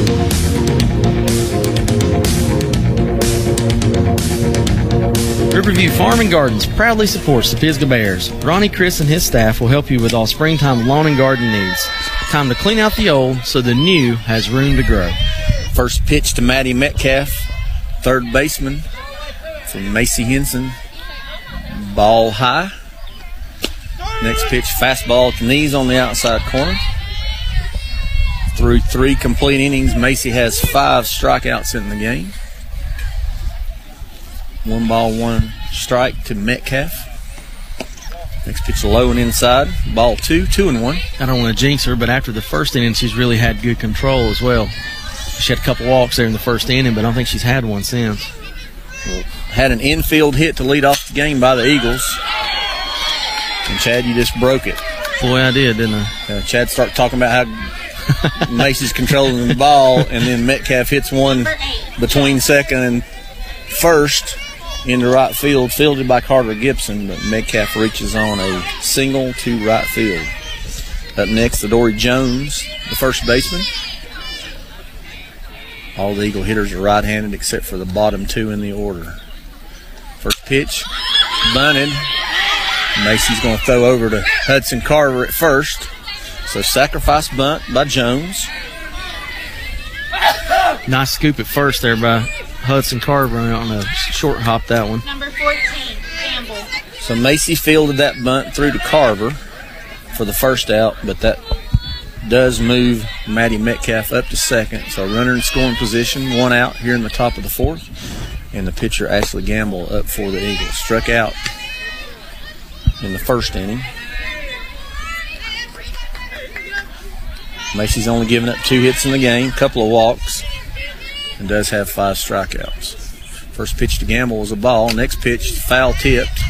Riverview Farm and Gardens proudly supports the Pisgah Bears. Ronnie, Chris, and his staff will help you with all springtime lawn and garden needs. Time to clean out the old so the new has room to grow. First pitch to Maddie Metcalf, third baseman from Macy Henson. Ball high. Next pitch, fastball to knees on the outside corner. Through three complete innings, Macy has five strikeouts in the game. One ball, one strike to Metcalf. Next pitch low and inside. Ball two, two and one. I don't want to jinx her, but after the first inning, she's really had good control as well. She had a couple walks there in the first inning, but I don't think she's had one since. Well, had an infield hit to lead off the game by the Eagles. And Chad, you just broke it. Boy, I did, didn't I? Uh, Chad started talking about how Macy's controlling the ball, and then Metcalf hits one between second and first into right field, fielded by Carter Gibson, but Metcalf reaches on a single to right field. Up next, Adoree Jones, the first baseman. All the Eagle hitters are right-handed except for the bottom two in the order. First pitch, bunted. Macy's going to throw over to Hudson Carver at first. So sacrifice bunt by Jones. Nice scoop at first there by Hudson Carver on a short hop, that one. Number fourteen, Campbell. So Macy fielded that bunt through to Carver for the first out, but that does move Maddie Metcalf up to second. So runner in scoring position, one out here in the top of the fourth. And the pitcher, Ashley Gamble, up for the Eagles. Struck out in the first inning. Macy's only given up two hits in the game, couple of walks, and does have five strikeouts. First pitch to Gamble was a ball. Next pitch, foul tipped.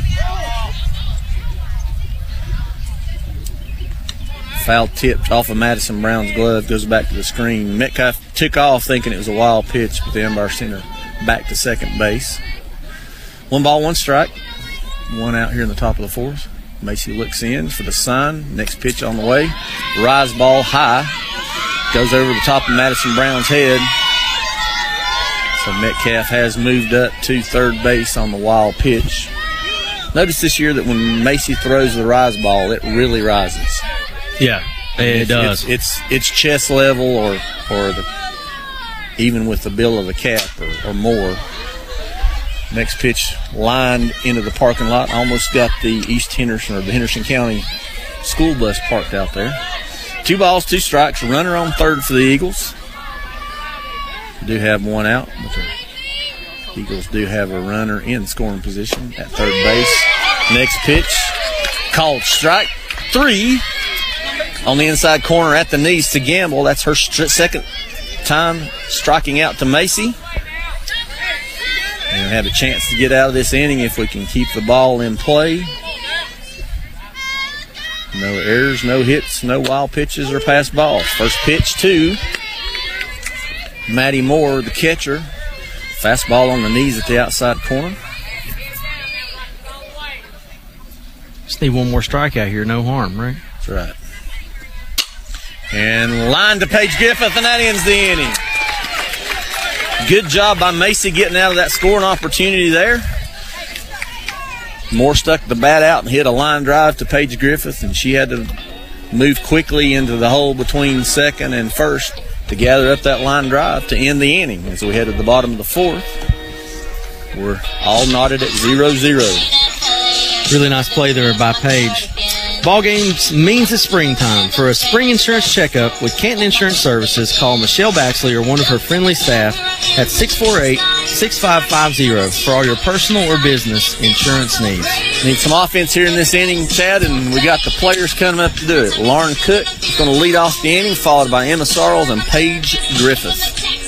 Foul tipped off of Madison Brown's glove, goes back to the screen. Metcalf took off thinking it was a wild pitch, but the umpire sent her back to second base. One ball, one strike. One out here in the top of the fourth. Macy looks in for the sign. Next pitch on the way. Rise ball high. Goes over the top of Madison Brown's head. So Metcalf has moved up to third base on the wild pitch. Notice this year that when Macy throws the rise ball, it really rises. Yeah, it it's, does. It's, it's it's chest level or or the even with the bill of the cap or, or more. Next pitch lined into the parking lot. Almost got the East Henderson or the Henderson County school bus parked out there. Two balls, two strikes. Runner on third for the Eagles. Do have one out, but the Eagles do have a runner in scoring position at third base. Next pitch, called strike three on the inside corner at the knees to Gamble. That's her st- second time striking out to Macy. And have a chance to get out of this inning if we can keep the ball in play. No errors, no hits, no wild pitches or pass balls. First pitch to Maddie Moore, the catcher. Fastball on the knees at the outside corner. Just need one more strikeout here, no harm, right? That's right. And line to Paige Griffith, and that ends the inning. Good job by Macy getting out of that scoring opportunity there. Moore stuck the bat out and hit a line drive to Paige Griffith, and she had to move quickly into the hole between second and first to gather up that line drive to end the inning. As we head to the bottom of the fourth, we're all knotted at zero zero. Really nice play there by Paige. Ball games means it's springtime. For a spring insurance checkup with Canton Insurance Services, call Michelle Baxley or one of her friendly staff at six four eight, six five five zero for all your personal or business insurance needs. Need some offense here in this inning, Chad, and we got the players coming up to do it. Lauren Cook is going to lead off the inning, followed by Emma Sarles and Paige Griffith.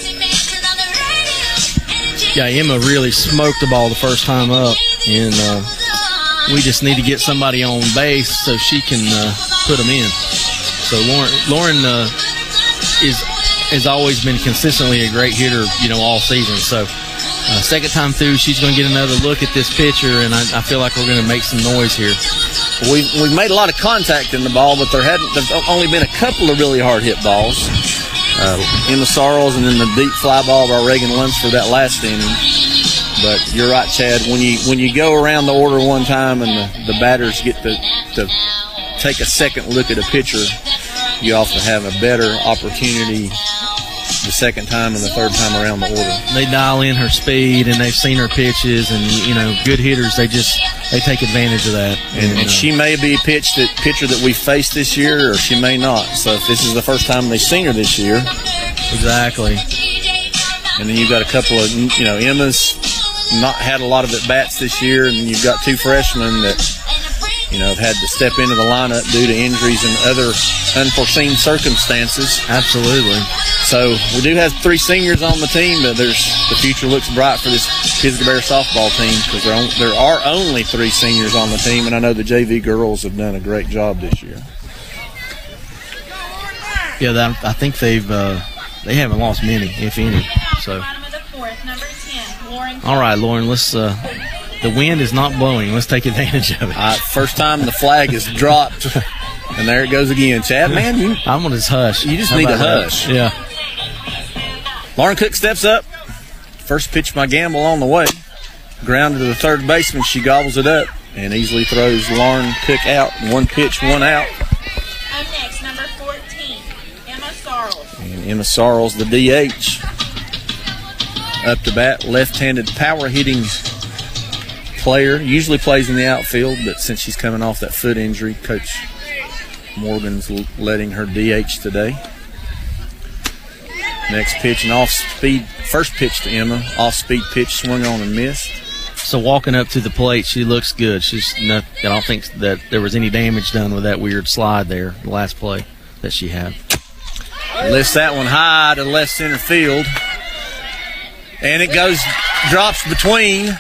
Yeah, Emma really smoked the ball the first time up, and uh, we just need to get somebody on base so she can uh, put them in. So Lauren, Lauren uh, is has always been consistently a great hitter, you know, all season. So uh, second time through, she's going to get another look at this pitcher, and I, I feel like we're going to make some noise here. We've, we've made a lot of contact in the ball, but there hadn't there's only been a couple of really hard hit balls. Uh, Emma Sarles and then the deep fly ball by Reagan Lunsford that last inning. But you're right, Chad. When you when you go around the order one time and the, the batters get to, to take a second look at a pitcher, you often have a better opportunity the second time and the third time around the order. They dial in her speed, and they've seen her pitches, and, you know, good hitters, they just they take advantage of that. And, and, and uh, she may be a pitch that, pitcher that we faced this year, or she may not. So if this is the first time they've seen her this year. Exactly. And then you've got a couple of, you know, Emma's not had a lot of at-bats this year, and you've got two freshmen that, you know, have had to step into the lineup due to injuries and other unforeseen circumstances. Absolutely. So we do have three seniors on the team, but there's the future looks bright for this Pisgah Bear softball team because there, there are only three seniors on the team, and I know the J V girls have done a great job this year. Yeah, that, I think they've uh, they haven't lost many, if any. So. All right, Lauren, let's. Uh, the wind is not blowing. Let's take advantage of it. Uh, first time the flag is dropped, and there it goes again. Chad, man, you, I'm going to hush. You just How need to that? hush. Yeah. Lauren Cook steps up. First pitch by Gamble on the way. Grounded to the third baseman. She gobbles it up and easily throws Lauren Cook out. One pitch, one out. Up next, number fourteen, Emma Sarles. And Emma Sarles, the D H. Up to bat, left-handed power-hitting player. Usually plays in the outfield, but since she's coming off that foot injury, Coach Morgan's letting her D H today. Next pitch, an off-speed, first pitch to Emma. Off-speed pitch, swung on and missed. So walking up to the plate, she looks good. She's not, I don't think that there was any damage done with that weird slide there, the last play that she had. Lifts that one high to left center field. And it goes drops between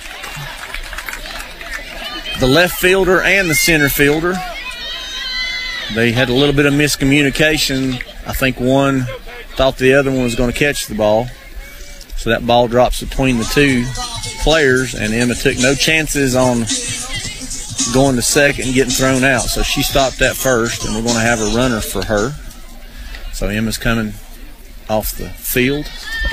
the left fielder and the center fielder. They had a little bit of miscommunication. I think one thought the other one was going to catch the ball. So that ball drops between the two players, and Emma took no chances on going to second and getting thrown out. So she stopped that first, and we're going to have a runner for her. So Emma's coming off the field.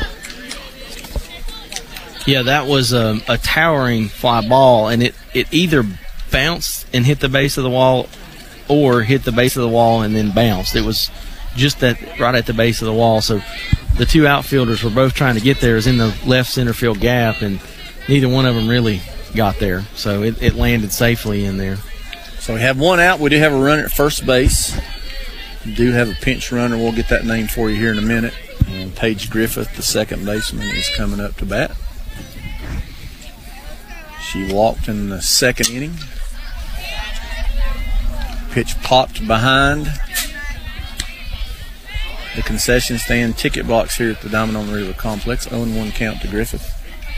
Yeah, that was a, a towering fly ball, and it, it either bounced and hit the base of the wall or hit the base of the wall and then bounced. It was just that right at the base of the wall. So the two outfielders were both trying to get there. It was in the left center field gap, and neither one of them really got there. So it, it landed safely in there. So we have one out. We do have a runner at first base. We do have a pinch runner. We'll get that name for you here in a minute. And Paige Griffith, the second baseman, is coming up to bat. She walked in the second inning. Pitch popped behind the concession stand ticket box here at the Diamond on the River Complex. oh and one count to Griffith.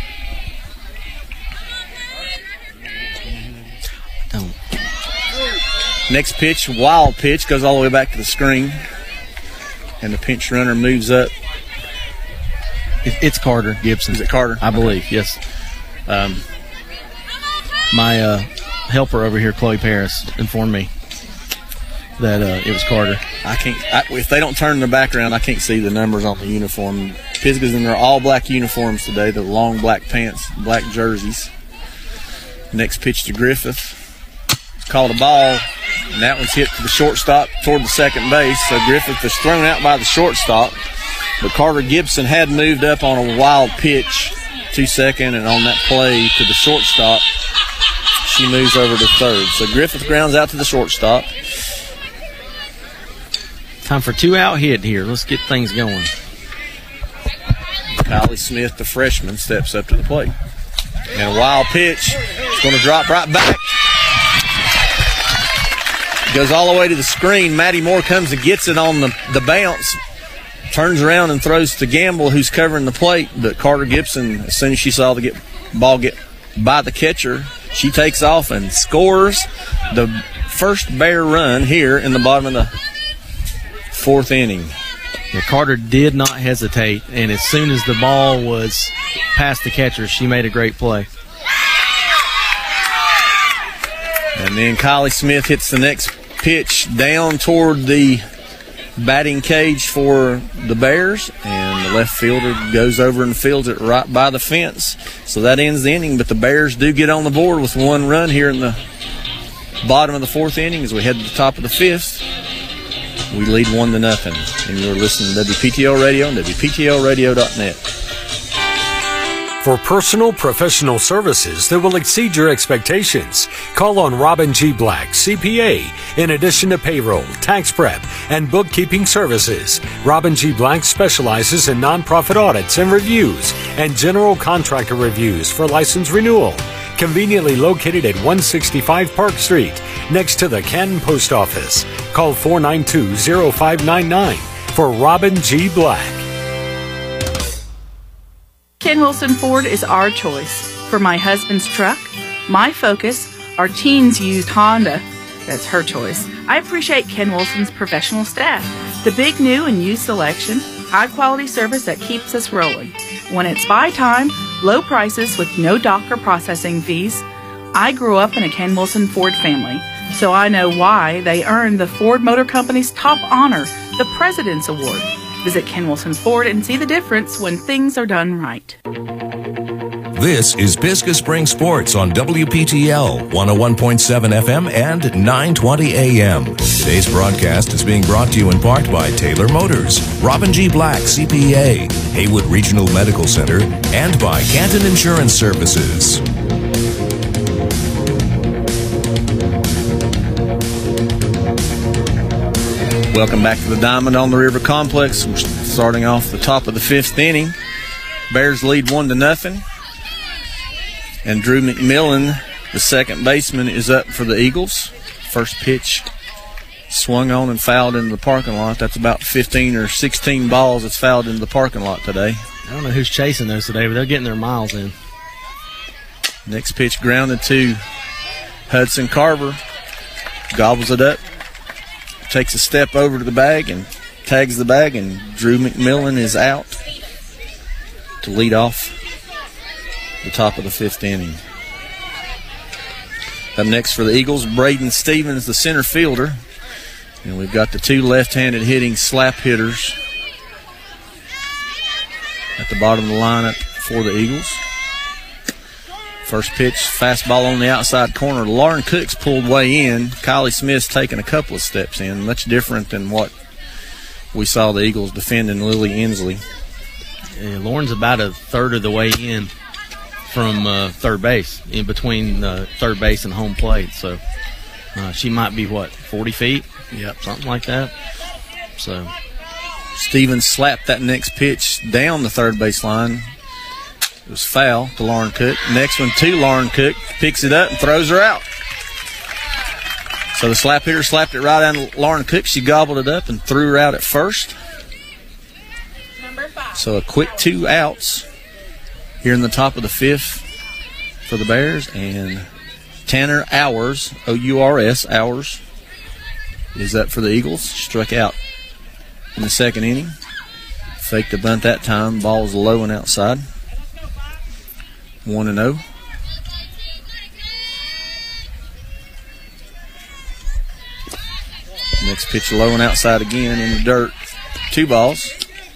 Oh. Next pitch, wild pitch, goes all the way back to the screen. And the pinch runner moves up. It, it's Carter Gibson. Is it Carter? I believe, okay. Yes. Um, my uh, helper over here, Chloe Paris, informed me that uh, it was Carter. I can't. I, if they don't turn the background, I can't see the numbers on the uniform. Pisgah's in their all black uniforms today, the long black pants, black jerseys. Next pitch to Griffith. Called a ball, and that one's hit to the shortstop toward the second base. So Griffith is thrown out by the shortstop, but Carter Gibson had moved up on a wild pitch to second, and on that play to the shortstop, she moves over to third. So Griffith grounds out to the shortstop. Time for two out hit here. Let's get things going. Kylie Smith, the freshman, steps up to the plate. And a wild pitch. It's going to drop right back. Goes all the way to the screen. Maddie Moore comes and gets it on the, the bounce. Turns around and throws to Gamble, who's covering the plate. But Carter Gibson, as soon as she saw the get, ball get by the catcher, she takes off and scores the first Bear run here in the bottom of the fourth inning. Yeah, Carter did not hesitate, and as soon as the ball was past the catcher, she made a great play. And then Kylie Smith hits the next pitch down toward the batting cage for the Bears, and the left fielder goes over and fields it right by the fence. So that ends the inning, but the Bears do get on the board with one run here in the bottom of the fourth inning as we head to the top of the fifth. We lead one to nothing. And you're listening to W P T L Radio and W P T L radio dot net. For personal professional services that will exceed your expectations, call on Robin G. Black, C P A. In addition to payroll, tax prep, and bookkeeping services, Robin G. Black specializes in nonprofit audits and reviews and general contractor reviews for license renewal. Conveniently located at one sixty-five Park Street, next to the Canton Post Office. Call four nine two, zero five nine nine for Robin G. Black. Ken Wilson Ford is our choice. For my husband's truck, my Focus, our teens used Honda, that's her choice. I appreciate Ken Wilson's professional staff. The big new and used selection, high quality service that keeps us rolling. When it's buy time, low prices with no dock or processing fees. I grew up in a Ken Wilson Ford family, so I know why they earned the Ford Motor Company's top honor, the President's Award. Visit Ken Wilson Ford and see the difference when things are done right. This is Pisgah Spring Sports on W P T L one oh one point seven F M and nine twenty A M. Today's broadcast is being brought to you in part by Taylor Motors, Robin G. Black, C P A, Haywood Regional Medical Center, and by Canton Insurance Services. Welcome back to the Diamond on the River Complex. We're starting off the top of the fifth inning. Bears lead one to nothing. And Drew McMillan, the second baseman, is up for the Eagles. First pitch swung on and fouled into the parking lot. That's about fifteen or sixteen balls that's fouled into the parking lot today. I don't know who's chasing those today, but they're getting their miles in. Next pitch grounded to Hudson Carver. Gobbles it up. Takes a step over to the bag and tags the bag, and Drew McMillan is out to lead off the top of the fifth inning. Up next for the Eagles, Braden Stevens, the center fielder. And we've got the two left-handed hitting slap hitters at the bottom of the lineup for the Eagles. First pitch, fastball on the outside corner. Lauren Cooks pulled way in. Kylie Smith's taking a couple of steps in. Much different than what we saw the Eagles defending Lily Inslee. Yeah, Lauren's about a third of the way in from uh, third base, in between uh, third base and home plate. So uh, she might be, what, forty feet? Yep. Something like that. So Stevens slapped that next pitch down the third base line. It was foul to Lauren Cook. Next one to Lauren Cook. Picks it up and throws her out. So the slap hitter slapped it right down to Lauren Cook. She gobbled it up and threw her out at first. Number five. So a quick two outs here in the top of the fifth for the Bears. And Tanner Hours, O U R S, Hours, is up for the Eagles. Struck out in the second inning. Faked the bunt that time. Ball's low and outside. one and oh. Next pitch low and outside again in the dirt. Two balls.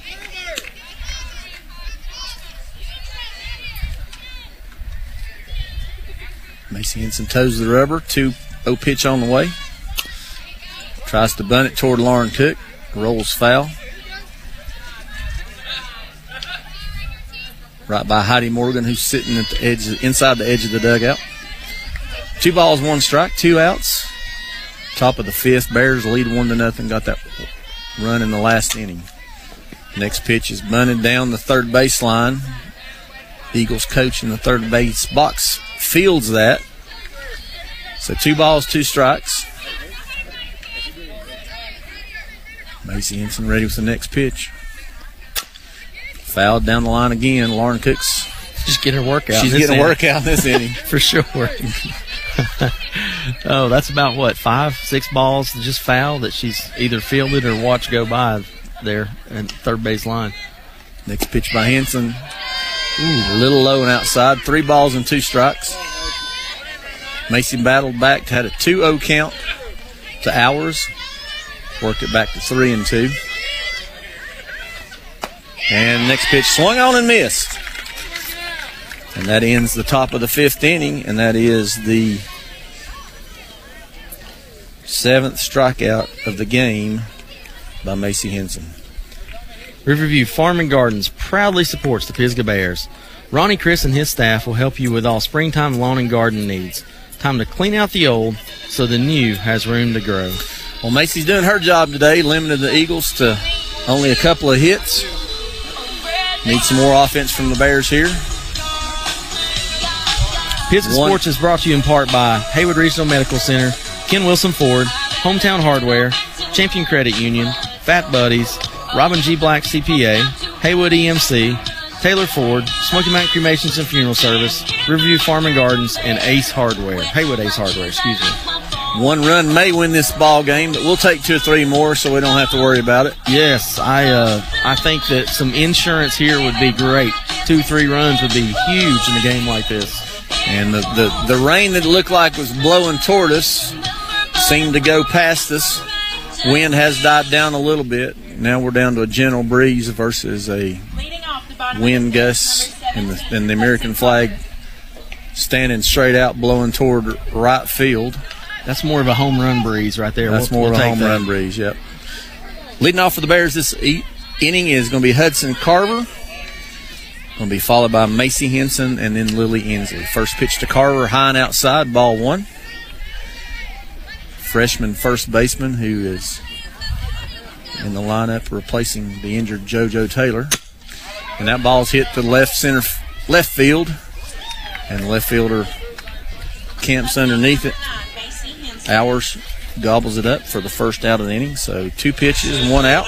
Macy Henson toes the rubber. two oh pitch on the way. Tries to bunt it toward Lauren Cook. Rolls foul. Right by Heidi Morgan, who's sitting at the edge, inside the edge of the dugout. Two balls, one strike, two outs. Top of the fifth, Bears lead one to nothing. Got that run in the last inning. Next pitch is bunted down the third baseline. Eagles coach in the third base box fields that. So two balls, two strikes. Macy Henson ready with the next pitch. Fouled down the line again. Lauren Cooks. Just getting her workout. She's getting a workout this inning. For sure. Oh, that's about what, five, six balls just foul that she's either fielded or watched go by there at third base line. Next pitch by Henson. Ooh, a little low and outside. Three balls and two strikes. Macy battled back to had a two oh count to Hours. Worked it back to three and two. And next pitch swung on and missed. And that ends the top of the fifth inning, and that is the seventh strikeout of the game by Macy Henson. Riverview Farm and Gardens proudly supports the Pisgah Bears. Ronnie Chris and his staff will help you with all springtime lawn and garden needs. Time to clean out the old so the new has room to grow. Well, Macy's doing her job today, limited the Eagles to only a couple of hits. Need some more offense from the Bears here. Pisgah One. Sports is brought to you in part by Haywood Regional Medical Center, Ken Wilson Ford, Hometown Hardware, Champion Credit Union, Fat Buddies, Robin G. Black C P A, Haywood E M C, Taylor Ford, Smoky Mountain Cremations and Funeral Service, Riverview Farm and Gardens, and Ace Hardware. Haywood Ace Hardware, excuse me. One run may win this ball game, but we'll take two or three more so we don't have to worry about it. Yes, I uh, I think that some insurance here would be great. Two, three runs would be huge in a game like this. And the, the, the rain that looked like was blowing toward us seemed to go past us. Wind has died down a little bit. Now we're down to a gentle breeze versus a wind gust, and the, and the American flag standing straight out blowing toward right field. That's more of a home run breeze right there. That's we'll, more we'll of a take home that. run breeze, yep. Leading off for the Bears this e- inning is going to be Hudson Carver. Going to be followed by Macy Henson and then Lily Inslee. First pitch to Carver, high and outside, ball one. Freshman first baseman who is in the lineup replacing the injured JoJo Taylor. And that ball's hit to left center, left field. And the left fielder camps underneath it. Hours gobbles it up for the first out of the inning. So two pitches, one out.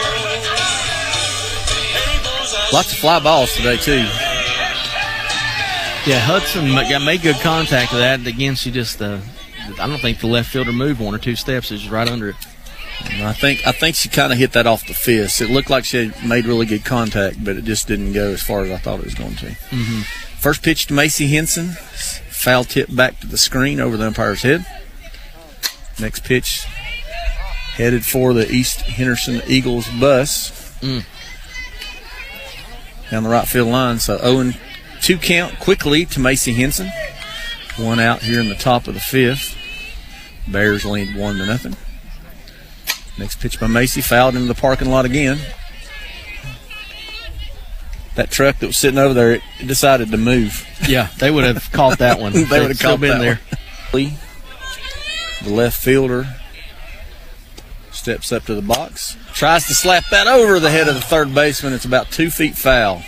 Lots of fly balls today, too. Yeah, Hudson ma- got made good contact with that. Again, she just, uh, I don't think the left fielder moved one or two steps. It was right under it. And I think I think she kind of hit that off the fist. It looked like she had made really good contact, but it just didn't go as far as I thought it was going to. Mm-hmm. First pitch to Macy Henson. Foul tip back to the screen over the umpire's head. Next pitch headed for the East Henderson Eagles bus. Mm. Down the right field line. So oh and two count quickly to Macy Henson. One out here in the top of the fifth. Bears lead one to nothing. Next pitch by Macy, fouled into the parking lot again. That truck that was sitting over there, it decided to move. Yeah, they would have caught that one. they would have caught been that there. One. The left fielder steps up to the box, tries to slap that over the head of the third baseman. It's about two feet foul.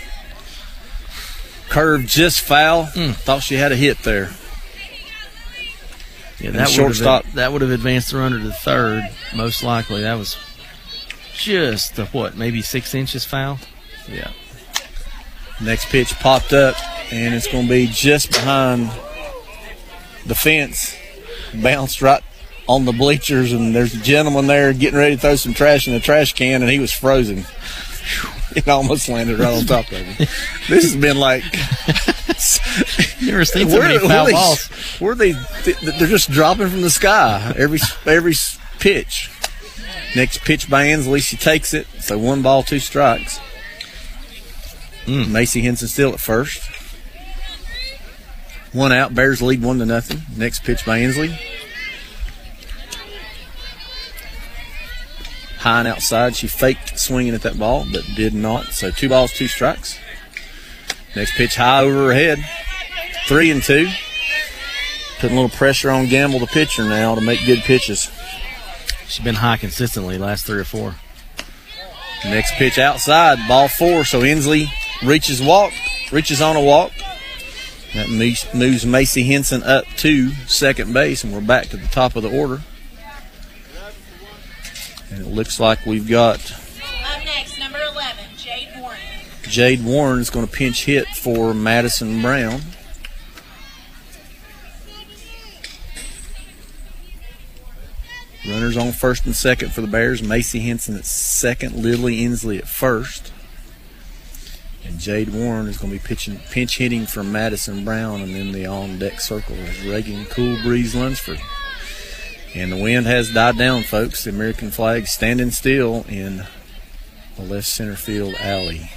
Curve just foul. Mm. Thought she had a hit there. Yeah, that shortstop that would have advanced the runner to third, most likely. That was just a, what, maybe six inches foul. Yeah. Next pitch popped up, and it's going to be just behind the fence. Bounced right on the bleachers, and there's a gentleman there getting ready to throw some trash in a trash can, and he was frozen. It almost landed right on top of him. This has been like never seen so many foul where balls. Where they they're just dropping from the sky every every pitch. Next pitch by Ansley, she takes it. So one ball, two strikes. Mm. Macy Henson still at first. One out. Bears lead one to nothing. Next pitch by Ansley. High and outside. She faked swinging at that ball, but did not. So two balls, two strikes. Next pitch high over her head. Three and two. Putting a little pressure on Gamble, the pitcher, now to make good pitches. She's been high consistently last three or four. Next pitch outside, ball four. So Inslee reaches walk, reaches on a walk. That moves Macy Henson up to second base, and we're back to the top of the order. And it looks like we've got up next, number eleven, Jade Warren. Jade Warren is going to pinch hit for Madison Brown. Runners on first and second for the Bears. Macy Henson at second, Lily Inslee at first. And Jade Warren is going to be pitching, pinch hitting for Madison Brown, and then the on-deck circle is Reagan Cool Breeze Lunsford. And the wind has died down, folks. The American flag standing still in the left center field alley.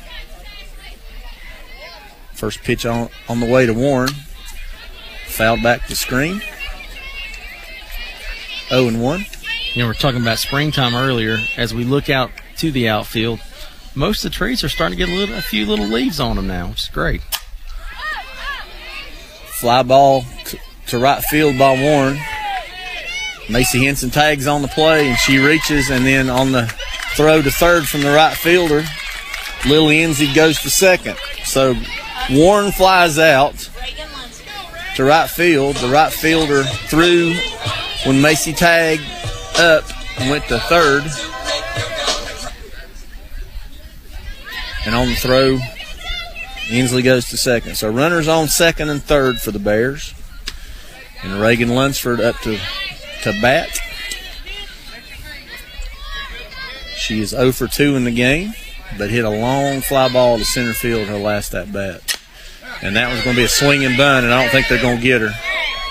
First pitch on, on the way to Warren. Fouled back to screen. oh and one. You know, we're talking about springtime earlier. As we look out to the outfield, most of the trees are starting to get a, little, a few little leaves on them now, which is great. Fly ball to, to right field by Warren. Macy Henson tags on the play, and she reaches, and then on the throw to third from the right fielder, Lily Inslee goes to second. So Warren flies out to right field. The right fielder threw when Macy tagged up and went to third. And on the throw, Inslee goes to second. So runners on second and third for the Bears. And Reagan Lunsford up to, to bat. She is oh for two in the game, but hit a long fly ball to center field her last at bat. And that was going to be a swing and bunt, and I don't think they're going to get her.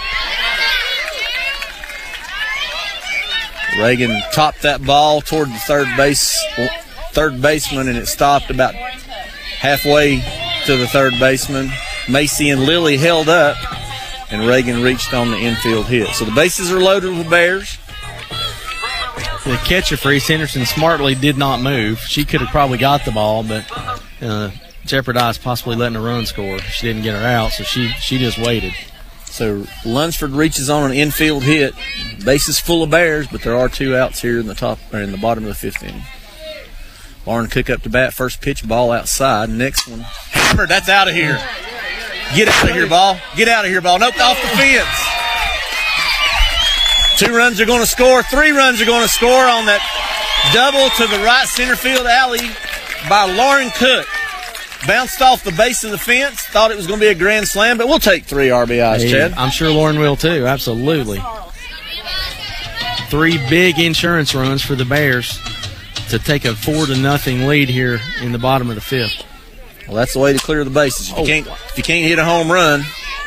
Reagan topped that ball toward the third base, third baseman, and it stopped about halfway to the third baseman. Macy and Lily held up, and Reagan reached on the infield hit. So the bases are loaded with Bears. The catcher for East Henderson smartly did not move. She could have probably got the ball, but uh, jeopardized possibly letting a run score. She didn't get her out, so she, she just waited. So Lunsford reaches on an infield hit. Bases full of Bears, but there are two outs here in the top or in the bottom of the fifth inning. Lauren Cook up to bat. First pitch, ball outside. Next one, hammered. That's out of here. Get out of here, ball. Get out of here, ball. Nope, off the fence. Two runs are going to score. Three runs are going to score on that double to the right center field alley by Lauren Cook. Bounced off the base of the fence. Thought it was going to be a grand slam, but we'll take three R B Is, Hey, Chad. I'm sure Lauren will too. Absolutely. Three big insurance runs for the Bears to take a four to nothing lead here in the bottom of the fifth. Well, that's the way to clear the bases. If you Oh. can't, if you can't hit a home run,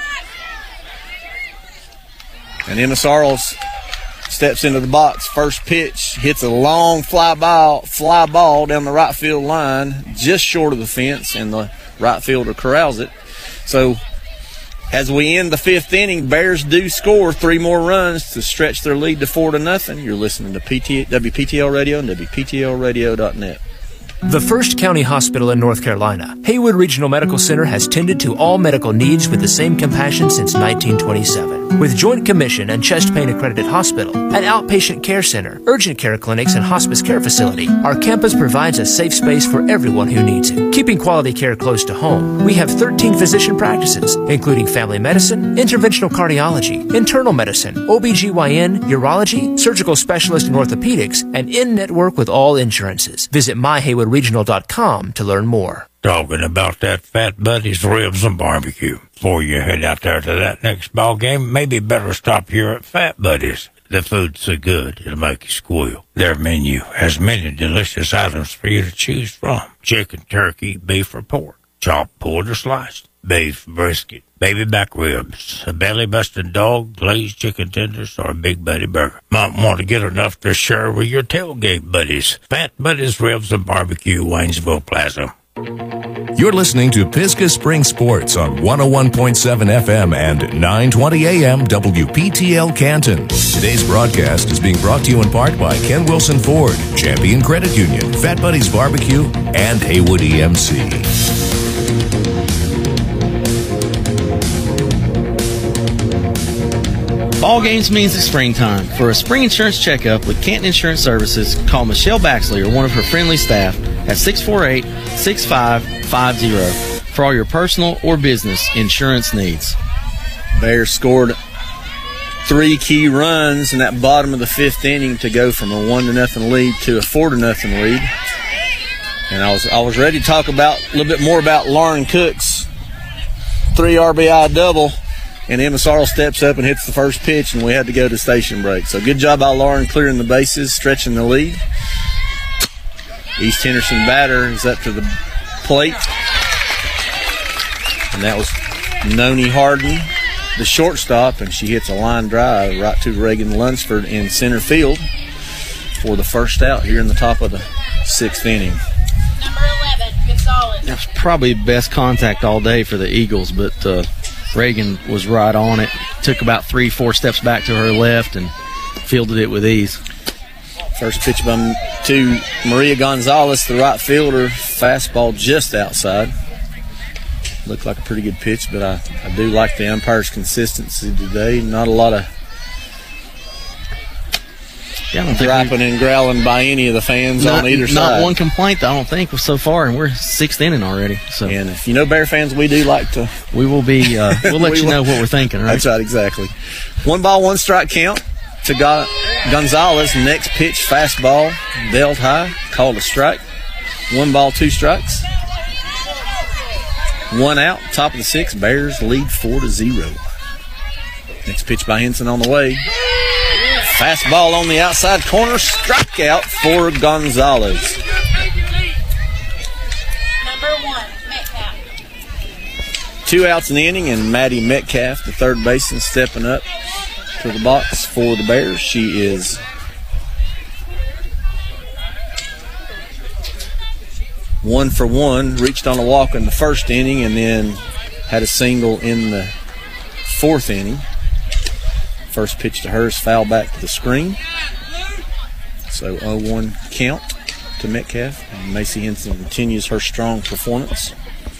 and Emma Sarles steps into the box. First pitch hits a long fly ball, fly ball down the right field line, just short of the fence, and the right fielder corrals it. So, as we end the fifth inning, Bears do score three more runs to stretch their lead to four to nothing. You're listening to P T, W P T L Radio and W P T L radio dot net. The First County Hospital in North Carolina, Haywood Regional Medical Center has tended to all medical needs with the same compassion since nineteen twenty-seven. With Joint Commission and Chest Pain Accredited Hospital, an outpatient care center, urgent care clinics, and hospice care facility, our campus provides a safe space for everyone who needs it. Keeping quality care close to home, we have thirteen physician practices, including family medicine, interventional cardiology, internal medicine, O B G Y N, urology, surgical specialist and orthopedics, and in-network with all insurances. Visit my haywood regional dot com to learn more. Talking about that Fat Buddies Ribs and Barbecue. Before you head out there to that next ball game, maybe better stop here at Fat Buddies. The food's so good, it'll make you squeal. Their menu has many delicious items for you to choose from. Chicken, turkey, beef, or pork. Chopped, pulled, or sliced. Beef, brisket, baby back ribs, a belly-busting dog, glazed chicken tenders, or a Big Buddy burger. Might want to get enough to share with your tailgate buddies. Fat Buddies Ribs and Barbecue, Waynesville Plaza. You're listening to Pisgah Spring Sports on one oh one point seven F M and nine twenty A M W P T L Canton. Today's broadcast is being brought to you in part by Ken Wilson Ford, Champion Credit Union, Fat Buddies Barbecue, and Haywood E M C. Ball games means it's springtime. For a spring insurance checkup with Canton Insurance Services, call Michelle Baxley or one of her friendly staff at six four eight, six five five zero for all your personal or business insurance needs. Bears scored three key runs in that bottom of the fifth inning to go from a one to nothing lead to a four to nothing lead. And I was I was ready to talk about a little bit more about Lauren Cook's three R B I double. And Emma Sarl steps up and hits the first pitch, and we had to go to station break. So good job by Lauren clearing the bases, stretching the lead. East Henderson batter is up to the plate. And that was Noni Harden, the shortstop, and she hits a line drive right to Reagan Lunsford in center field for the first out here in the top of the sixth inning. Number eleven, Gonzalez. That's probably best contact all day for the Eagles, but uh, Reagan was right on it. Took about three, four steps back to her left and fielded it with ease. First pitch by to Maria Gonzalez, the right fielder. Fastball just outside. Looked like a pretty good pitch, but I, I do like the umpire's consistency today. Not a lot of Yeah, I don't think griping and growling by any of the fans not, on either not side. one complaint, I don't think, so far, and we're sixth inning already. So And if you know Bear fans, we do like to. we will be. Uh, we'll let We you will- know what we're thinking. Right? That's right, exactly. One ball, one strike count to Go- Gonzalez. Next pitch, fastball, dealt high, called a strike. One ball, two strikes. One out, top of the sixth. Bears lead four to zero. Next pitch by Henson on the way. Fastball on the outside corner, strikeout for Gonzalez. Number one, Metcalf. Two outs in the inning, and Maddie Metcalf, the third baseman, stepping up to the box for the Bears. She is one for one, reached on a walk in the first inning, and then had a single in the fourth inning. First pitch to her is foul back to the screen. So oh one count to Metcalf. And Macy Henson continues her strong performance.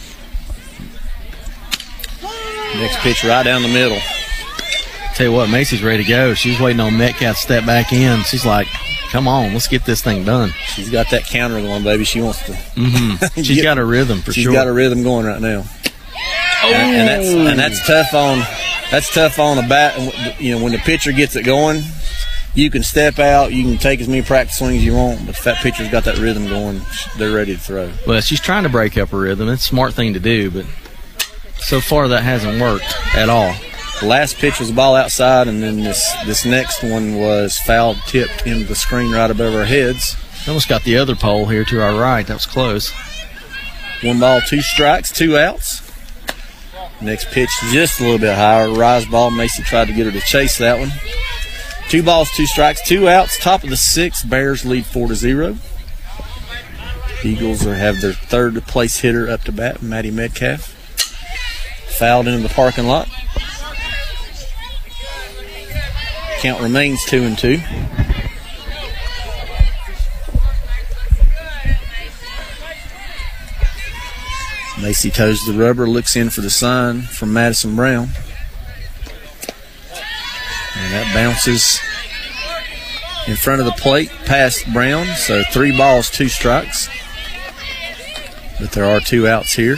Next pitch right down the middle. Tell you what, Macy's ready to go. She's waiting on Metcalf to step back in. She's like, come on, let's get this thing done. She's got that counter going, baby. She wants to. Mm-hmm. She's get- got a rhythm for She's sure. got a rhythm going right now. Oh. And, and that's and that's tough on that's tough on the bat. You know, when the pitcher gets it going, you can step out, you can take as many practice swings as you want, but if that pitcher's got that rhythm going, they're ready to throw. Well, she's trying to break up her rhythm. It's a smart thing to do, but so far that hasn't worked at all. The last pitch was a ball outside, and then this, this next one was foul tipped into the screen right above our heads. Almost got the other pole here to our right. That was close. One ball, two strikes, two outs. Next pitch just a little bit higher. Rise ball. Macy tried to get her to chase that one. Two balls, two strikes, two outs. Top of the sixth. Bears lead four to zero. Eagles are, have their third place hitter up to bat, Maddie Metcalf. Fouled into the parking lot. Count remains two and two. Macy toes the rubber, looks in for the sign from Madison Brown. And that bounces in front of the plate past Brown. So three balls, two strikes. But there are two outs here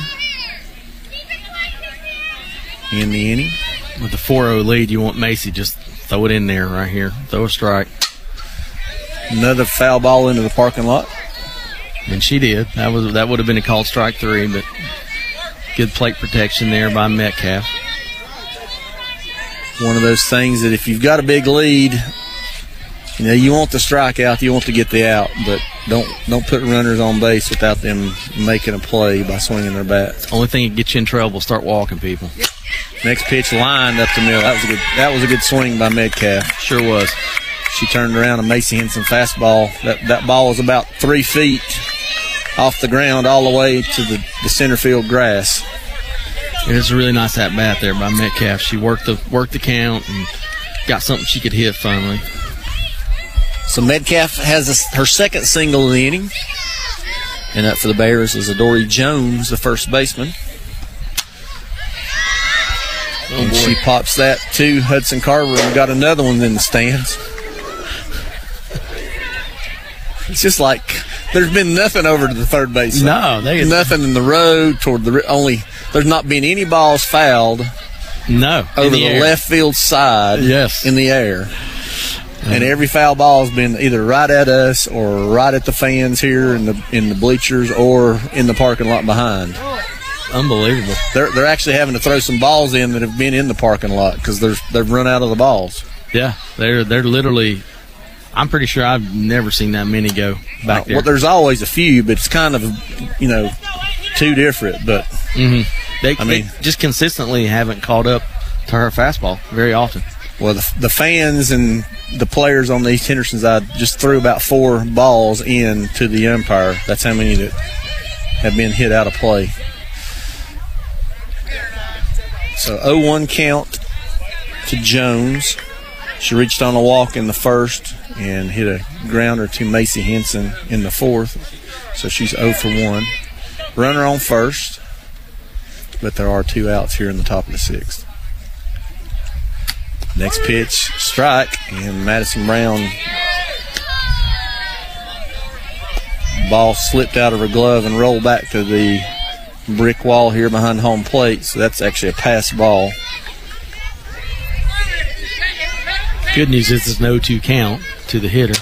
in the inning. With the four oh lead, you want Macy just throw it in there right here. Throw a strike. Another foul ball into the parking lot. And she did. That was that would have been a called strike three, but good plate protection there by Metcalf. One of those things that if you've got a big lead, you know, you want the strikeout, you want to get the out, but don't don't put runners on base without them making a play by swinging their bat. Only thing that gets you in trouble, start walking people. Next pitch lined up the middle. That was a good that was a good swing by Metcalf. Sure was. She turned around and Macy Henson fastball. That that ball was about three feet off the ground all the way to the, the center field grass. It was a really nice at bat there by Metcalf. She worked the worked the count and got something she could hit finally. So Metcalf has a, her second single of the inning. And up for the Bears is Adoree Jones, the first baseman. Oh, and boy. She pops that to Hudson Carver and got another one in the stands. It's just like there's been nothing over to the third base. No, they nothing in the road toward the only. There's not been any balls fouled. No, over the, the left field side. Yes, in the air. Mm-hmm. And every foul ball has been either right at us or right at the fans here in the in the bleachers or in the parking lot behind. Unbelievable. They're they're actually having to throw some balls in that have been in the parking lot because they're they've run out of the balls. Yeah, they're they're literally. I'm pretty sure I've never seen that many go back there. Well, there's always a few, but it's kind of, you know, two different. But mm-hmm. they, I mean, they just consistently haven't caught up to her fastball very often. Well, the, the fans and the players on the East Henderson side just threw about four balls in to the umpire. That's how many that have been hit out of play. So oh one count to Jones. She reached on a walk in the first and hit a grounder to Macy Henson in the fourth. So she's oh for one. Runner on first, but there are two outs here in the top of the sixth. Next pitch, strike, and Madison Brown. Ball slipped out of her glove and rolled back to the brick wall here behind home plate. So that's actually a pass ball. Good news is there's no two count to the hitter.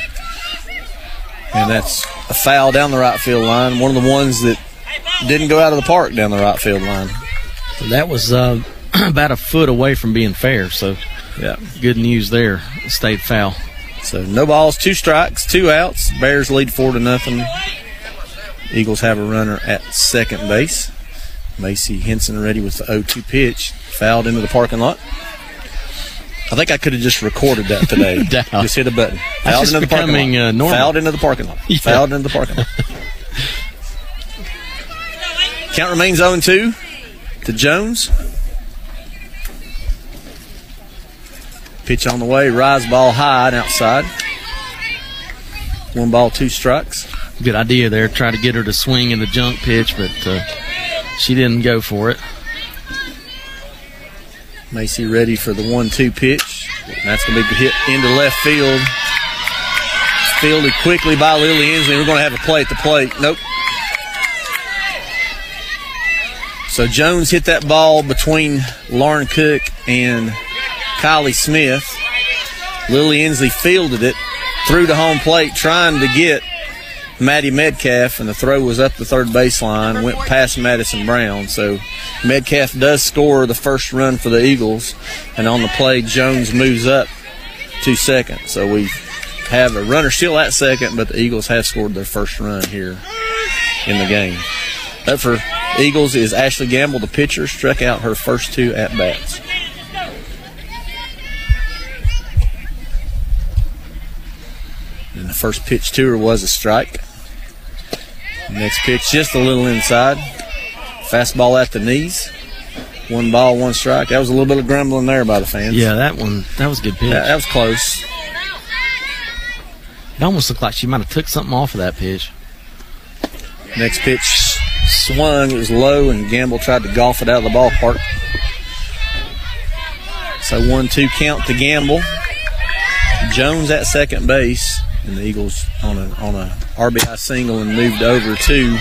And that's a foul down the right field line. One of the ones that didn't go out of the park down the right field line. So that was uh, about a foot away from being fair. So, yeah, good news there. It stayed foul. So no balls, two strikes, two outs. Bears lead four to nothing. Eagles have a runner at second base. Macy Henson ready with the oh two pitch. Fouled into the parking lot. I think I could have just recorded that today. Just hit a button. Fouled That's into the parking lot. Uh, normal. Fouled into the parking lot. Yeah. Fouled into the parking lot. Count remains oh and two to Jones. Pitch on the way. Rise ball high and outside. One ball, two strikes. Good idea there. Try to get her to swing in the junk pitch, but uh, she didn't go for it. Macy ready for the one two pitch. That's going to be hit into left field. Fielded quickly by Lily Hensley. We're going to have a play at the plate. Nope. So Jones hit that ball between Lauren Cook and Kylie Smith. Lily Inslee fielded it through the home plate trying to get Maddie Metcalf, and the throw was up the third baseline, went past Madison Brown. So Metcalf does score the first run for the Eagles, and on the play, Jones moves up to second. So we have a runner still at second, but the Eagles have scored their first run here in the game. Up for Eagles is Ashley Gamble, the pitcher, struck out her first two at-bats. And the first pitch to her was a strike. Next pitch just a little inside. Fastball at the knees. One ball, one strike. That was a little bit of grumbling there by the fans. Yeah, that one, that was a good pitch. That, that was close. It almost looked like she might have took something off of that pitch. Next pitch swung. It was low, and Gamble tried to golf it out of the ballpark. So one two count to Gamble. Jones at second base. And the Eagles on a on a R B I single and moved over to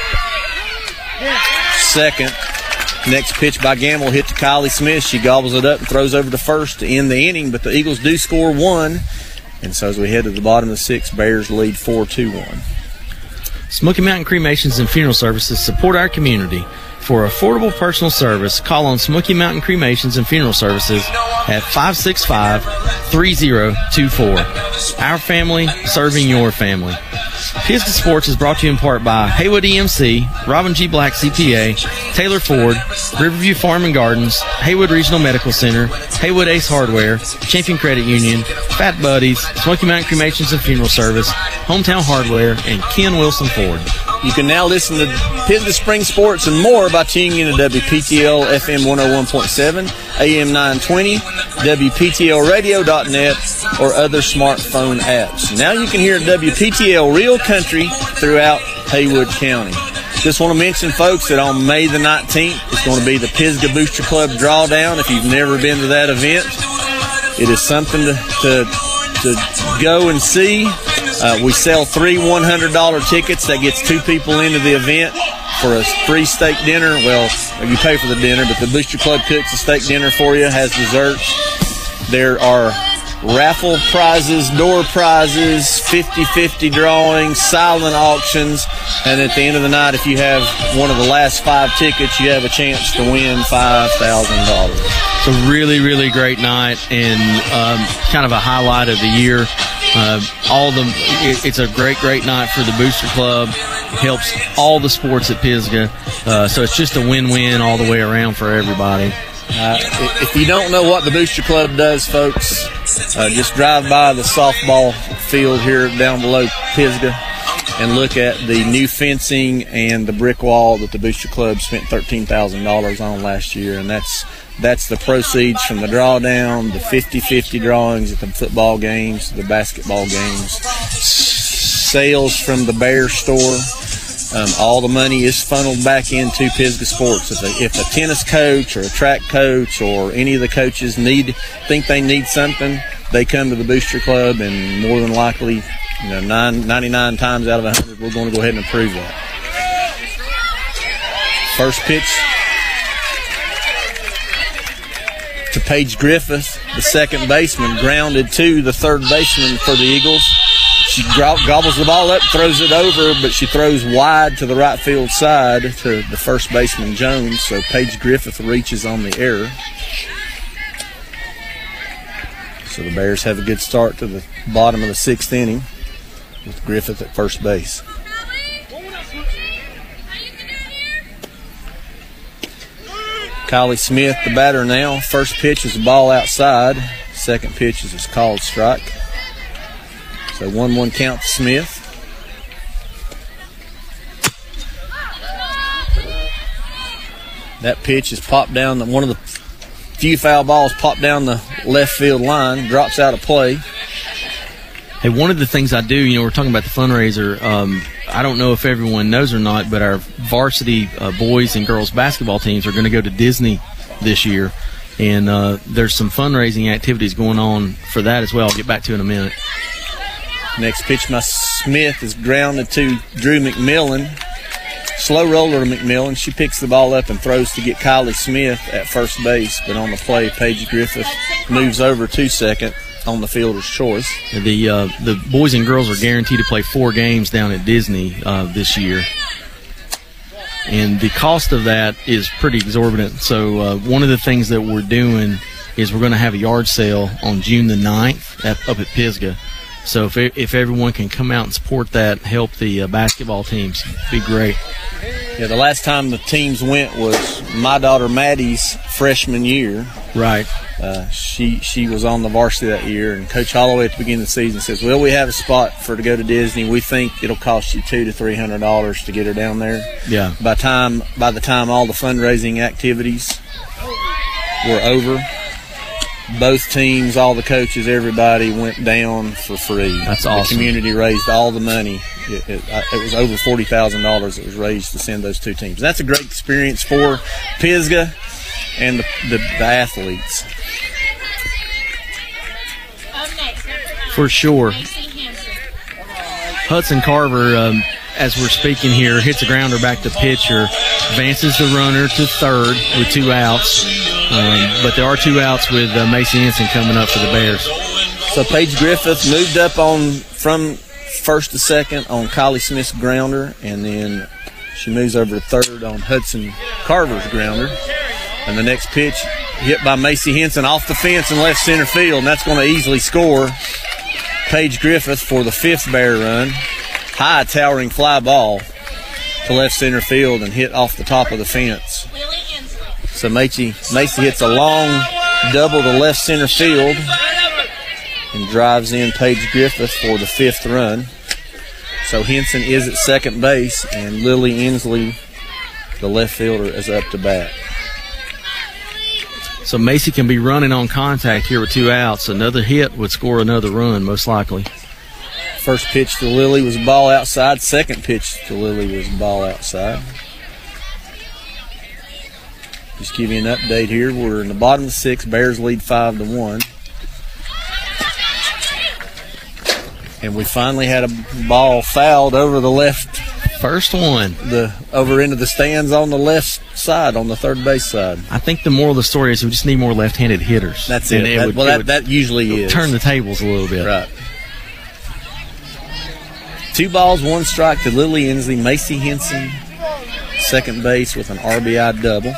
second. Next pitch by Gamble hit to Kylie Smith. She gobbles it up and throws over to first to end the inning, but the Eagles do score one. And so as we head to the bottom of the sixth, Bears lead four two one. Smoky Mountain Cremations and Funeral Services support our community. For affordable personal service, call on Smoky Mountain Cremations and Funeral Services at five six five, three zero two four. Our family serving your family. Pisgah Sports is brought to you in part by Haywood E M C, Robin G. Black C P A, Taylor Ford, Riverview Farm and Gardens, Haywood Regional Medical Center, Haywood Ace Hardware, Champion Credit Union, Fat Buddies, Smoky Mountain Cremations and Funeral Service, Hometown Hardware, and Ken Wilson Ford. You can now listen to Pisgah Spring Sports and more by tuning in to W P T L F M one oh one point seven, A M nine twenty, W P T L radio dot net, or other smartphone apps. Now you can hear W P T L Real Country throughout Haywood County. Just want to mention, folks, that on May the nineteenth, it's going to be the Pisgah Booster Club Drawdown. If you've never been to that event, it is something to, to, to go and see. Uh, we sell three one hundred dollars tickets. That gets two people into the event for a free steak dinner. Well, you pay for the dinner, but the Booster Club cooks a steak dinner for you, has desserts. There are raffle prizes, door prizes, fifty-fifty drawings, silent auctions, and at the end of the night, if you have one of the last five tickets, you have a chance to win five thousand dollars. It's a really, really great night and um, kind of a highlight of the year. Uh, all the it, it's a great, great night for the Booster Club. It helps all the sports at Pisgah, uh, so it's just a win-win all the way around for everybody. Uh, if you don't know what the Booster Club does, folks, uh, just drive by the softball field here down below Pisgah and look at the new fencing and the brick wall that the Booster Club spent thirteen thousand dollars on last year, and that's that's the proceeds from the drawdown, the fifty-fifty drawings at the football games, the basketball games, sales from the Bear store. Um, all the money is funneled back into Pisgah Sports. If a, if a tennis coach or a track coach or any of the coaches need think they need something, they come to the Booster Club, and more than likely, you know, nine, ninety-nine times out of one hundred, we're going to go ahead and approve that. First pitch to Paige Griffith, the second baseman, grounded to the third baseman for the Eagles. She gobbles the ball up, throws it over, but she throws wide to the right field side to the first baseman, Jones. So Paige Griffith reaches on the error. So the Bears have a good start to the bottom of the sixth inning with Griffith at first base. Kylie Smith, the batter now. First pitch is a ball outside. Second pitch is a called strike. So one one count to Smith. That pitch is popped down. The, one of the few foul balls popped down the left field line, drops out of play. Hey, one of the things I do, you know, we're talking about the fundraiser. Um, I don't know if everyone knows or not, but our varsity uh, boys and girls basketball teams are going to go to Disney this year. And uh, there's some fundraising activities going on for that as well. I'll get back to it in a minute. Next pitch by Smith is grounded to Drew McMillan. Slow roller to McMillan. She picks the ball up and throws to get Kylie Smith at first base. But on the play, Paige Griffith moves over to second on the fielder's choice. The uh, the boys and girls are guaranteed to play four games down at Disney uh, this year. And the cost of that is pretty exorbitant. So uh, one of the things that we're doing is we're going to have a yard sale on June the ninth at, up at Pisgah. So if if everyone can come out and support that, help the uh, basketball teams, it'd be great. Yeah, the last time the teams went was my daughter Maddie's freshman year. Right. Uh, she she was on the varsity that year, and Coach Holloway at the beginning of the season says, "Well, we have a spot for her to go to Disney. We think it'll cost you two to three hundred dollars to get her down there." Yeah. By time by the time all the fundraising activities were over, both teams, all the coaches, everybody went down for free. That's awesome. The community raised all the money. It, it, it was over forty thousand dollars that was raised to send those two teams. That's a great experience for Pisgah and the, the, the athletes. Up next, number nine. For sure. Macy Henson. Hudson Carver, um, as we're speaking here, hits the grounder back to pitcher, advances the runner to third with two outs. Um, but there are two outs with uh, Macy Henson coming up for the Bears. So Paige Griffith moved up on from first to second on Kylie Smith's grounder, and then she moves over to third on Hudson Carver's grounder. And the next pitch hit by Macy Henson off the fence in left center field, and that's going to easily score Paige Griffith for the fifth Bear run. High towering fly ball to left center field and hit off the top of the fence. So Macy, Macy hits a long double to left center field and drives in Paige Griffith for the fifth run. So Henson is at second base, and Lily Inslee, the left fielder, is up to bat. So Macy can be running on contact here with two outs. Another hit would score another run, most likely. First pitch to Lily was ball outside. Second pitch to Lily was ball outside. Just give you an update here. We're in the bottom of the sixth. Bears lead five to one. And we finally had a ball fouled over the left. First one. The over into the stands on the left side, on the third base side. I think the moral of the story is we just need more left-handed hitters. That's it. it that, would, well, it that, would that usually is. Turn the tables a little bit. Right. Two balls, one strike to Lily Inslee. Macy Henson, second base with an R B I double.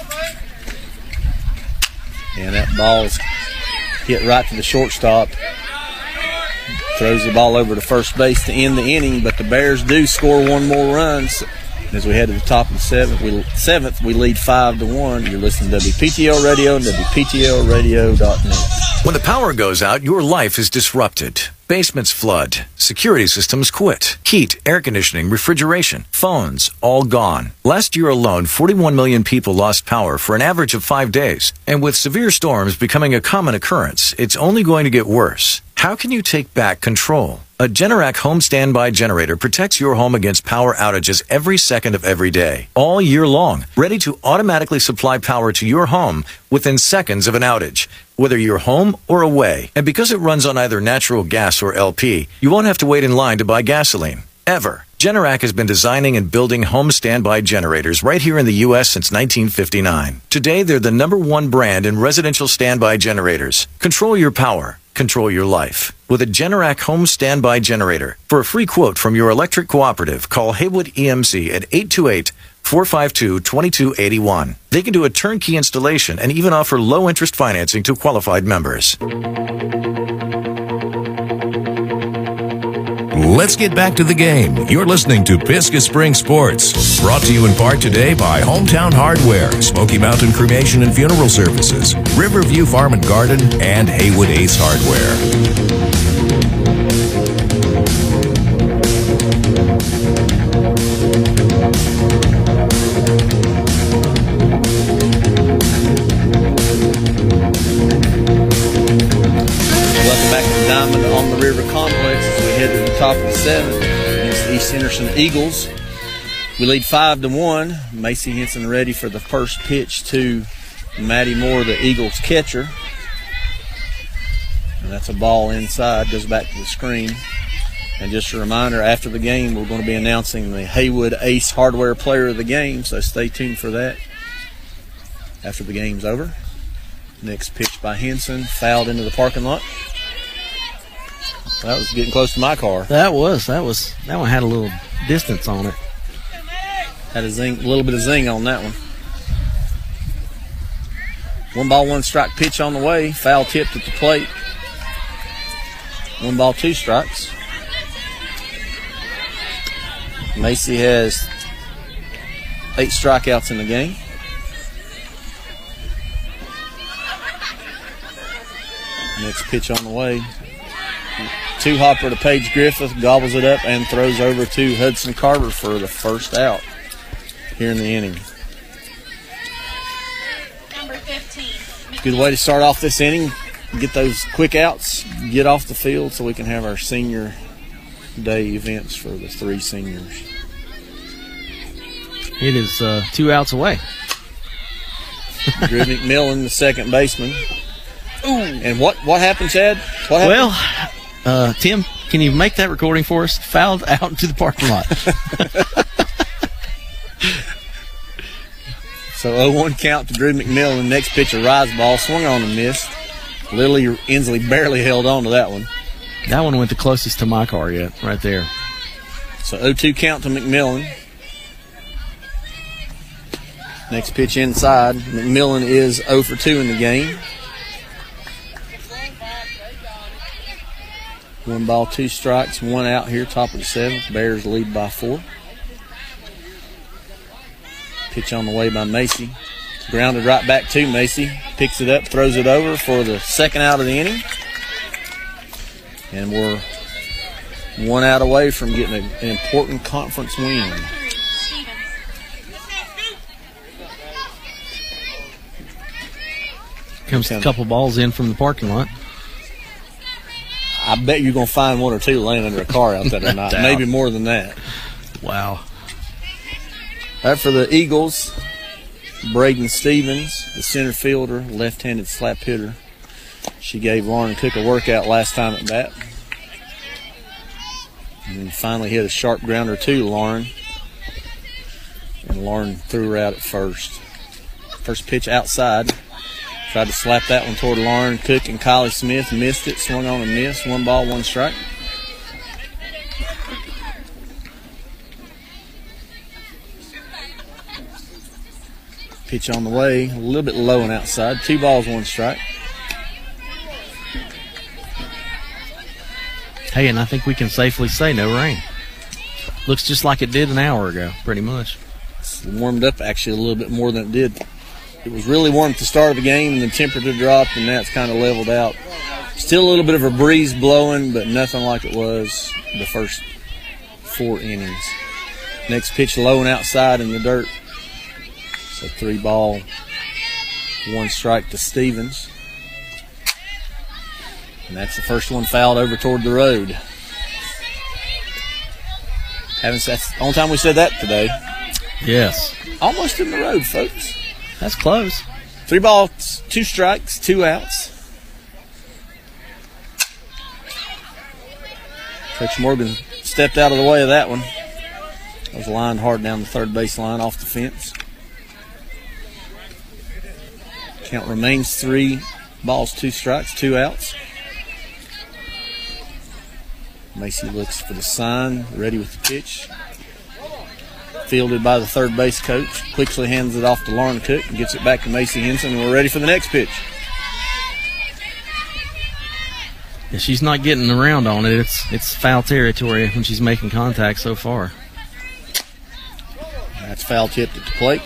And that ball is hit right to the shortstop. Throws the ball over to first base to end the inning, but the Bears do score one more run. So as we head to the top of the seventh, we, seventh, we lead five to one. You're listening to W P T L Radio and W P T L radio dot net. When the power goes out, your life is disrupted. Basements flood. Security systems quit. Heat, air conditioning, refrigeration, phones, all gone. Last year alone, forty-one million people lost power for an average of five days. And with severe storms becoming a common occurrence, it's only going to get worse. How can you take back control? A Generac home standby generator protects your home against power outages every second of every day, all year long, ready to automatically supply power to your home within seconds of an outage, whether you're home or away. And because it runs on either natural gas or L P, you won't have to wait in line to buy gasoline, ever. Generac has been designing and building home standby generators right here in the U S since nineteen fifty-nine. Today, they're the number one brand in residential standby generators. Control your power. Control your life with a Generac home standby generator. For a free quote from your electric cooperative, call Haywood E M C at eight two eight, four five two, two two eight one. They can do a turnkey installation and even offer low-interest financing to qualified members. Let's get back to the game. You're listening to Pisgah Spring Sports. Brought to you in part today by Hometown Hardware, Smoky Mountain Cremation and Funeral Services, Riverview Farm and Garden, and Haywood Ace Hardware. Diamond on the River Complex as we head to the top of the seventh against the East Henderson Eagles. We lead five to one. Macy Henson ready for the first pitch to Maddie Moore, the Eagles catcher. And that's a ball inside, goes back to the screen. And just a reminder, after the game, we're going to be announcing the Haywood Ace Hardware Player of the Game, so stay tuned for that after the game's over. Next pitch by Henson, fouled into the parking lot. That was getting close to my car. That was. That was. That one had a little distance on it. Had a zing, a little bit of zing on that one. One ball, one strike pitch on the way. Foul tipped at the plate. One ball, two strikes. Macy has eight strikeouts in the game. Next pitch on the way. Two hopper to Paige Griffith, gobbles it up and throws over to Hudson Carter for the first out here in the inning. Number fifteen. Good way to start off this inning. Get those quick outs, get off the field so we can have our senior day events for the three seniors. It is uh, two outs away. Drew McMillan, the second baseman. Ooh. And what, what happened, Chad? What happened? Well, uh, Tim, can you make that recording for us? Fouled out into the parking lot. So oh one count to Drew McMillan. Next pitch, a rise ball, swung on and missed. Lily Inslee barely held on to that one. That one went the closest to my car yet, right there. So oh two count to McMillan. Next pitch inside. McMillan is oh for two in the game. One ball, two strikes, one out here, top of the seventh. Bears lead by four. Pitch on the way by Macy. Grounded right back to Macy. Picks it up, throws it over for the second out of the inning. And we're one out away from getting a, an important conference win. Comes a couple balls in from the parking lot. I bet you're going to find one or two laying under a car out there tonight. No Maybe more than that. Wow. That for the Eagles, Braden Stevens, the center fielder, left-handed slap hitter. She gave Lauren Cook a workout last time at bat. And finally hit a sharp grounder to Lauren. And Lauren threw her out at first. First pitch outside. Tried to slap that one toward Lauren Cook and Kylie Smith. Missed it, swung on and missed. One ball, one strike. Pitch on the way, a little bit low and outside. Two balls, one strike. Hey, and I think we can safely say no rain. Looks just like it did an hour ago, pretty much. It's warmed up actually a little bit more than it did. It was really warm at the start of the game, and the temperature dropped, and now it's kind of leveled out. Still a little bit of a breeze blowing, but nothing like it was the first four innings. Next pitch low and outside in the dirt. So three ball, one strike to Stevens. And that's the first one fouled over toward the road. Haven't that's the only time we said that today. Yes. Almost in the road, folks. That's close. Three balls, two strikes, two outs. Coach Morgan stepped out of the way of that one. It was lined hard down the third base line off the fence. Count remains three balls, two strikes, two outs. Macy looks for the sign, ready with the pitch. Fielded by the third base coach. Quickly hands it off to Lauren Cook and gets it back to Macy Henson, and we're ready for the next pitch. Yeah, she's not getting around on it. It's it's foul territory when she's making contact so far. That's foul tipped at the plate.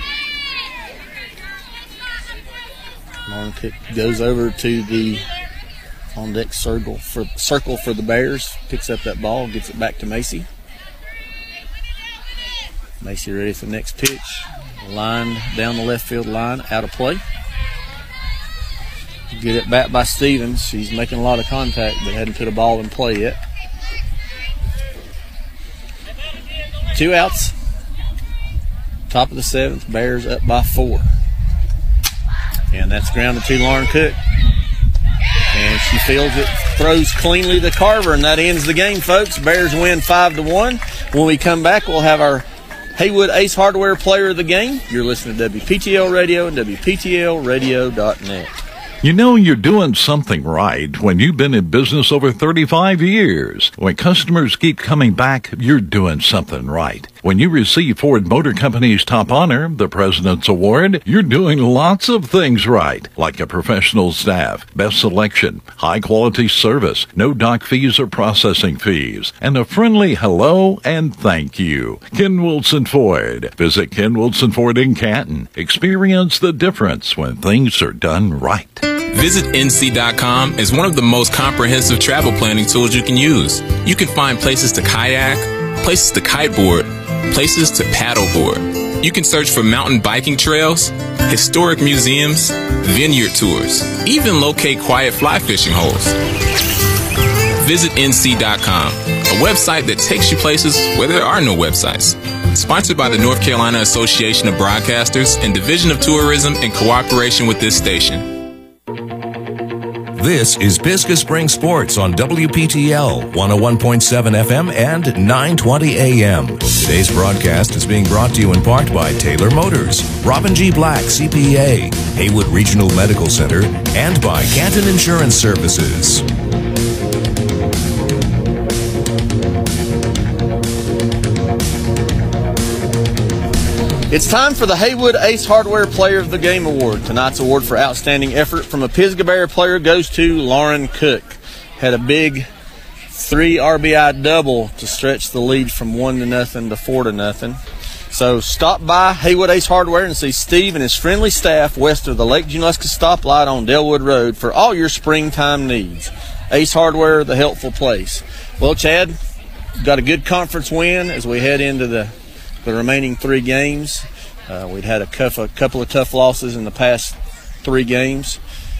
Lauren Cook goes over to the on deck circle for circle for the Bears. Picks up that ball, gets it back to Macy. Macy ready for the next pitch. Lined down the left field line, out of play. Get it back by Stevens. She's making a lot of contact, but hadn't put a ball in play yet. Two outs. Top of the seventh. Bears up by four. And that's grounded to Lauren Cook. And she fields it, throws cleanly to Carver, and that ends the game, folks. Bears win five to one. When we come back, we'll have our Haywood Ace Hardware Player of the Game. You're listening to W P T L Radio and W P T L radio dot net. You know you're doing something right when you've been in business over thirty-five years. When customers keep coming back, you're doing something right. When you receive Ford Motor Company's top honor, the President's Award, you're doing lots of things right, like a professional staff, best selection, high-quality service, no dock fees or processing fees, and a friendly hello and thank you. Ken Wilson Ford. Visit Ken Wilson Ford in Canton. Experience the difference when things are done right. Visit N C dot com is one of the most comprehensive travel planning tools you can use. You can find places to kayak, places to kiteboard, places to paddleboard. You can search for mountain biking trails, historic museums, vineyard tours, even locate quiet fly fishing holes. Visit N C dot com, a website that takes you places where there are no websites. Sponsored by the North Carolina Association of Broadcasters and Division of Tourism in cooperation with this station. This is Pisgah Spring Sports on W P T L one oh one point seven F M and nine twenty A M. Today's broadcast is being brought to you in part by Taylor Motors, Robin G. Black, C P A, Haywood Regional Medical Center, and by Canton Insurance Services. It's time for the Haywood Ace Hardware Player of the Game Award. Tonight's award for outstanding effort from a Pisgah Bear player goes to Lauren Cook. Had a big three R B I double to stretch the lead from one to nothing to four to nothing. So stop by Haywood Ace Hardware and see Steve and his friendly staff west of the Lake Junaluska stoplight on Delwood Road for all your springtime needs. Ace Hardware, the helpful place. Well, Chad, got a good conference win as we head into the the remaining three games. Uh, we'd had a couple, a couple of tough losses in the past three games.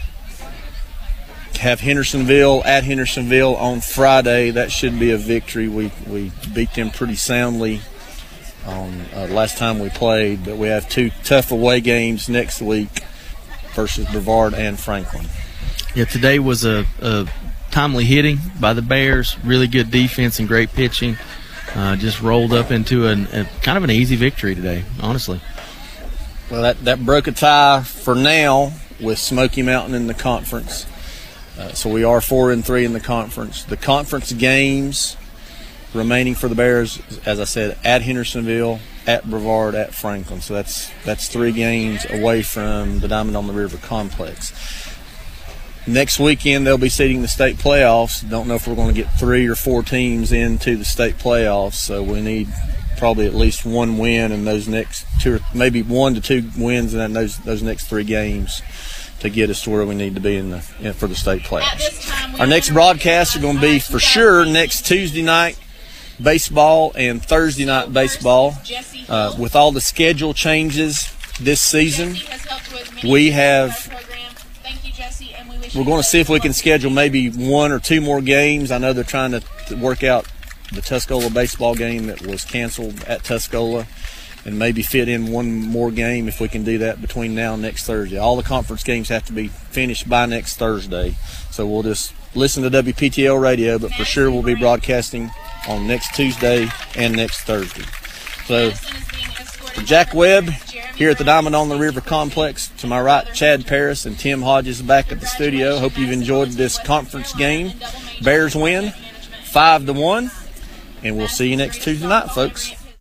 Have Hendersonville at Hendersonville on Friday. That should be a victory. We we beat them pretty soundly on uh, last time we played, but we have two tough away games next week versus Brevard and Franklin. Yeah, today was a, a timely hitting by the Bears, really good defense and great pitching. Uh, just rolled up into an, a kind of an easy victory today, honestly. Well, that, that broke a tie for now with Smoky Mountain in the conference. Uh, so we are four and three in the conference. The conference games remaining for the Bears, as I said, at Hendersonville, at Brevard, at Franklin. So that's that's three games away from the Diamond on the River complex. Next weekend, they'll be seeding the state playoffs. Don't know if we're going to get three or four teams into the state playoffs, so we need probably at least one win in those next two, or maybe one to two wins in those those next three games to get us to where we need to be in the in, for the state playoffs. Our next broadcasts are going to be for sure next Tuesday night baseball and Thursday night baseball. Uh, with all the schedule changes this season, we have. We're going to see if we can schedule maybe one or two more games. I know they're trying to, to work out the Tuscola baseball game that was canceled at Tuscola and maybe fit in one more game if we can do that between now and next Thursday. All the conference games have to be finished by next Thursday. So we'll just listen to W P T L radio, but for sure we'll be broadcasting on next Tuesday and next Thursday. So for Jack Webb here at the Diamond on the River complex, to my right, Chad Paris and Tim Hodges back at the studio. Hope you've enjoyed this conference game. Bears win five to one, and we'll see you next Tuesday night, folks.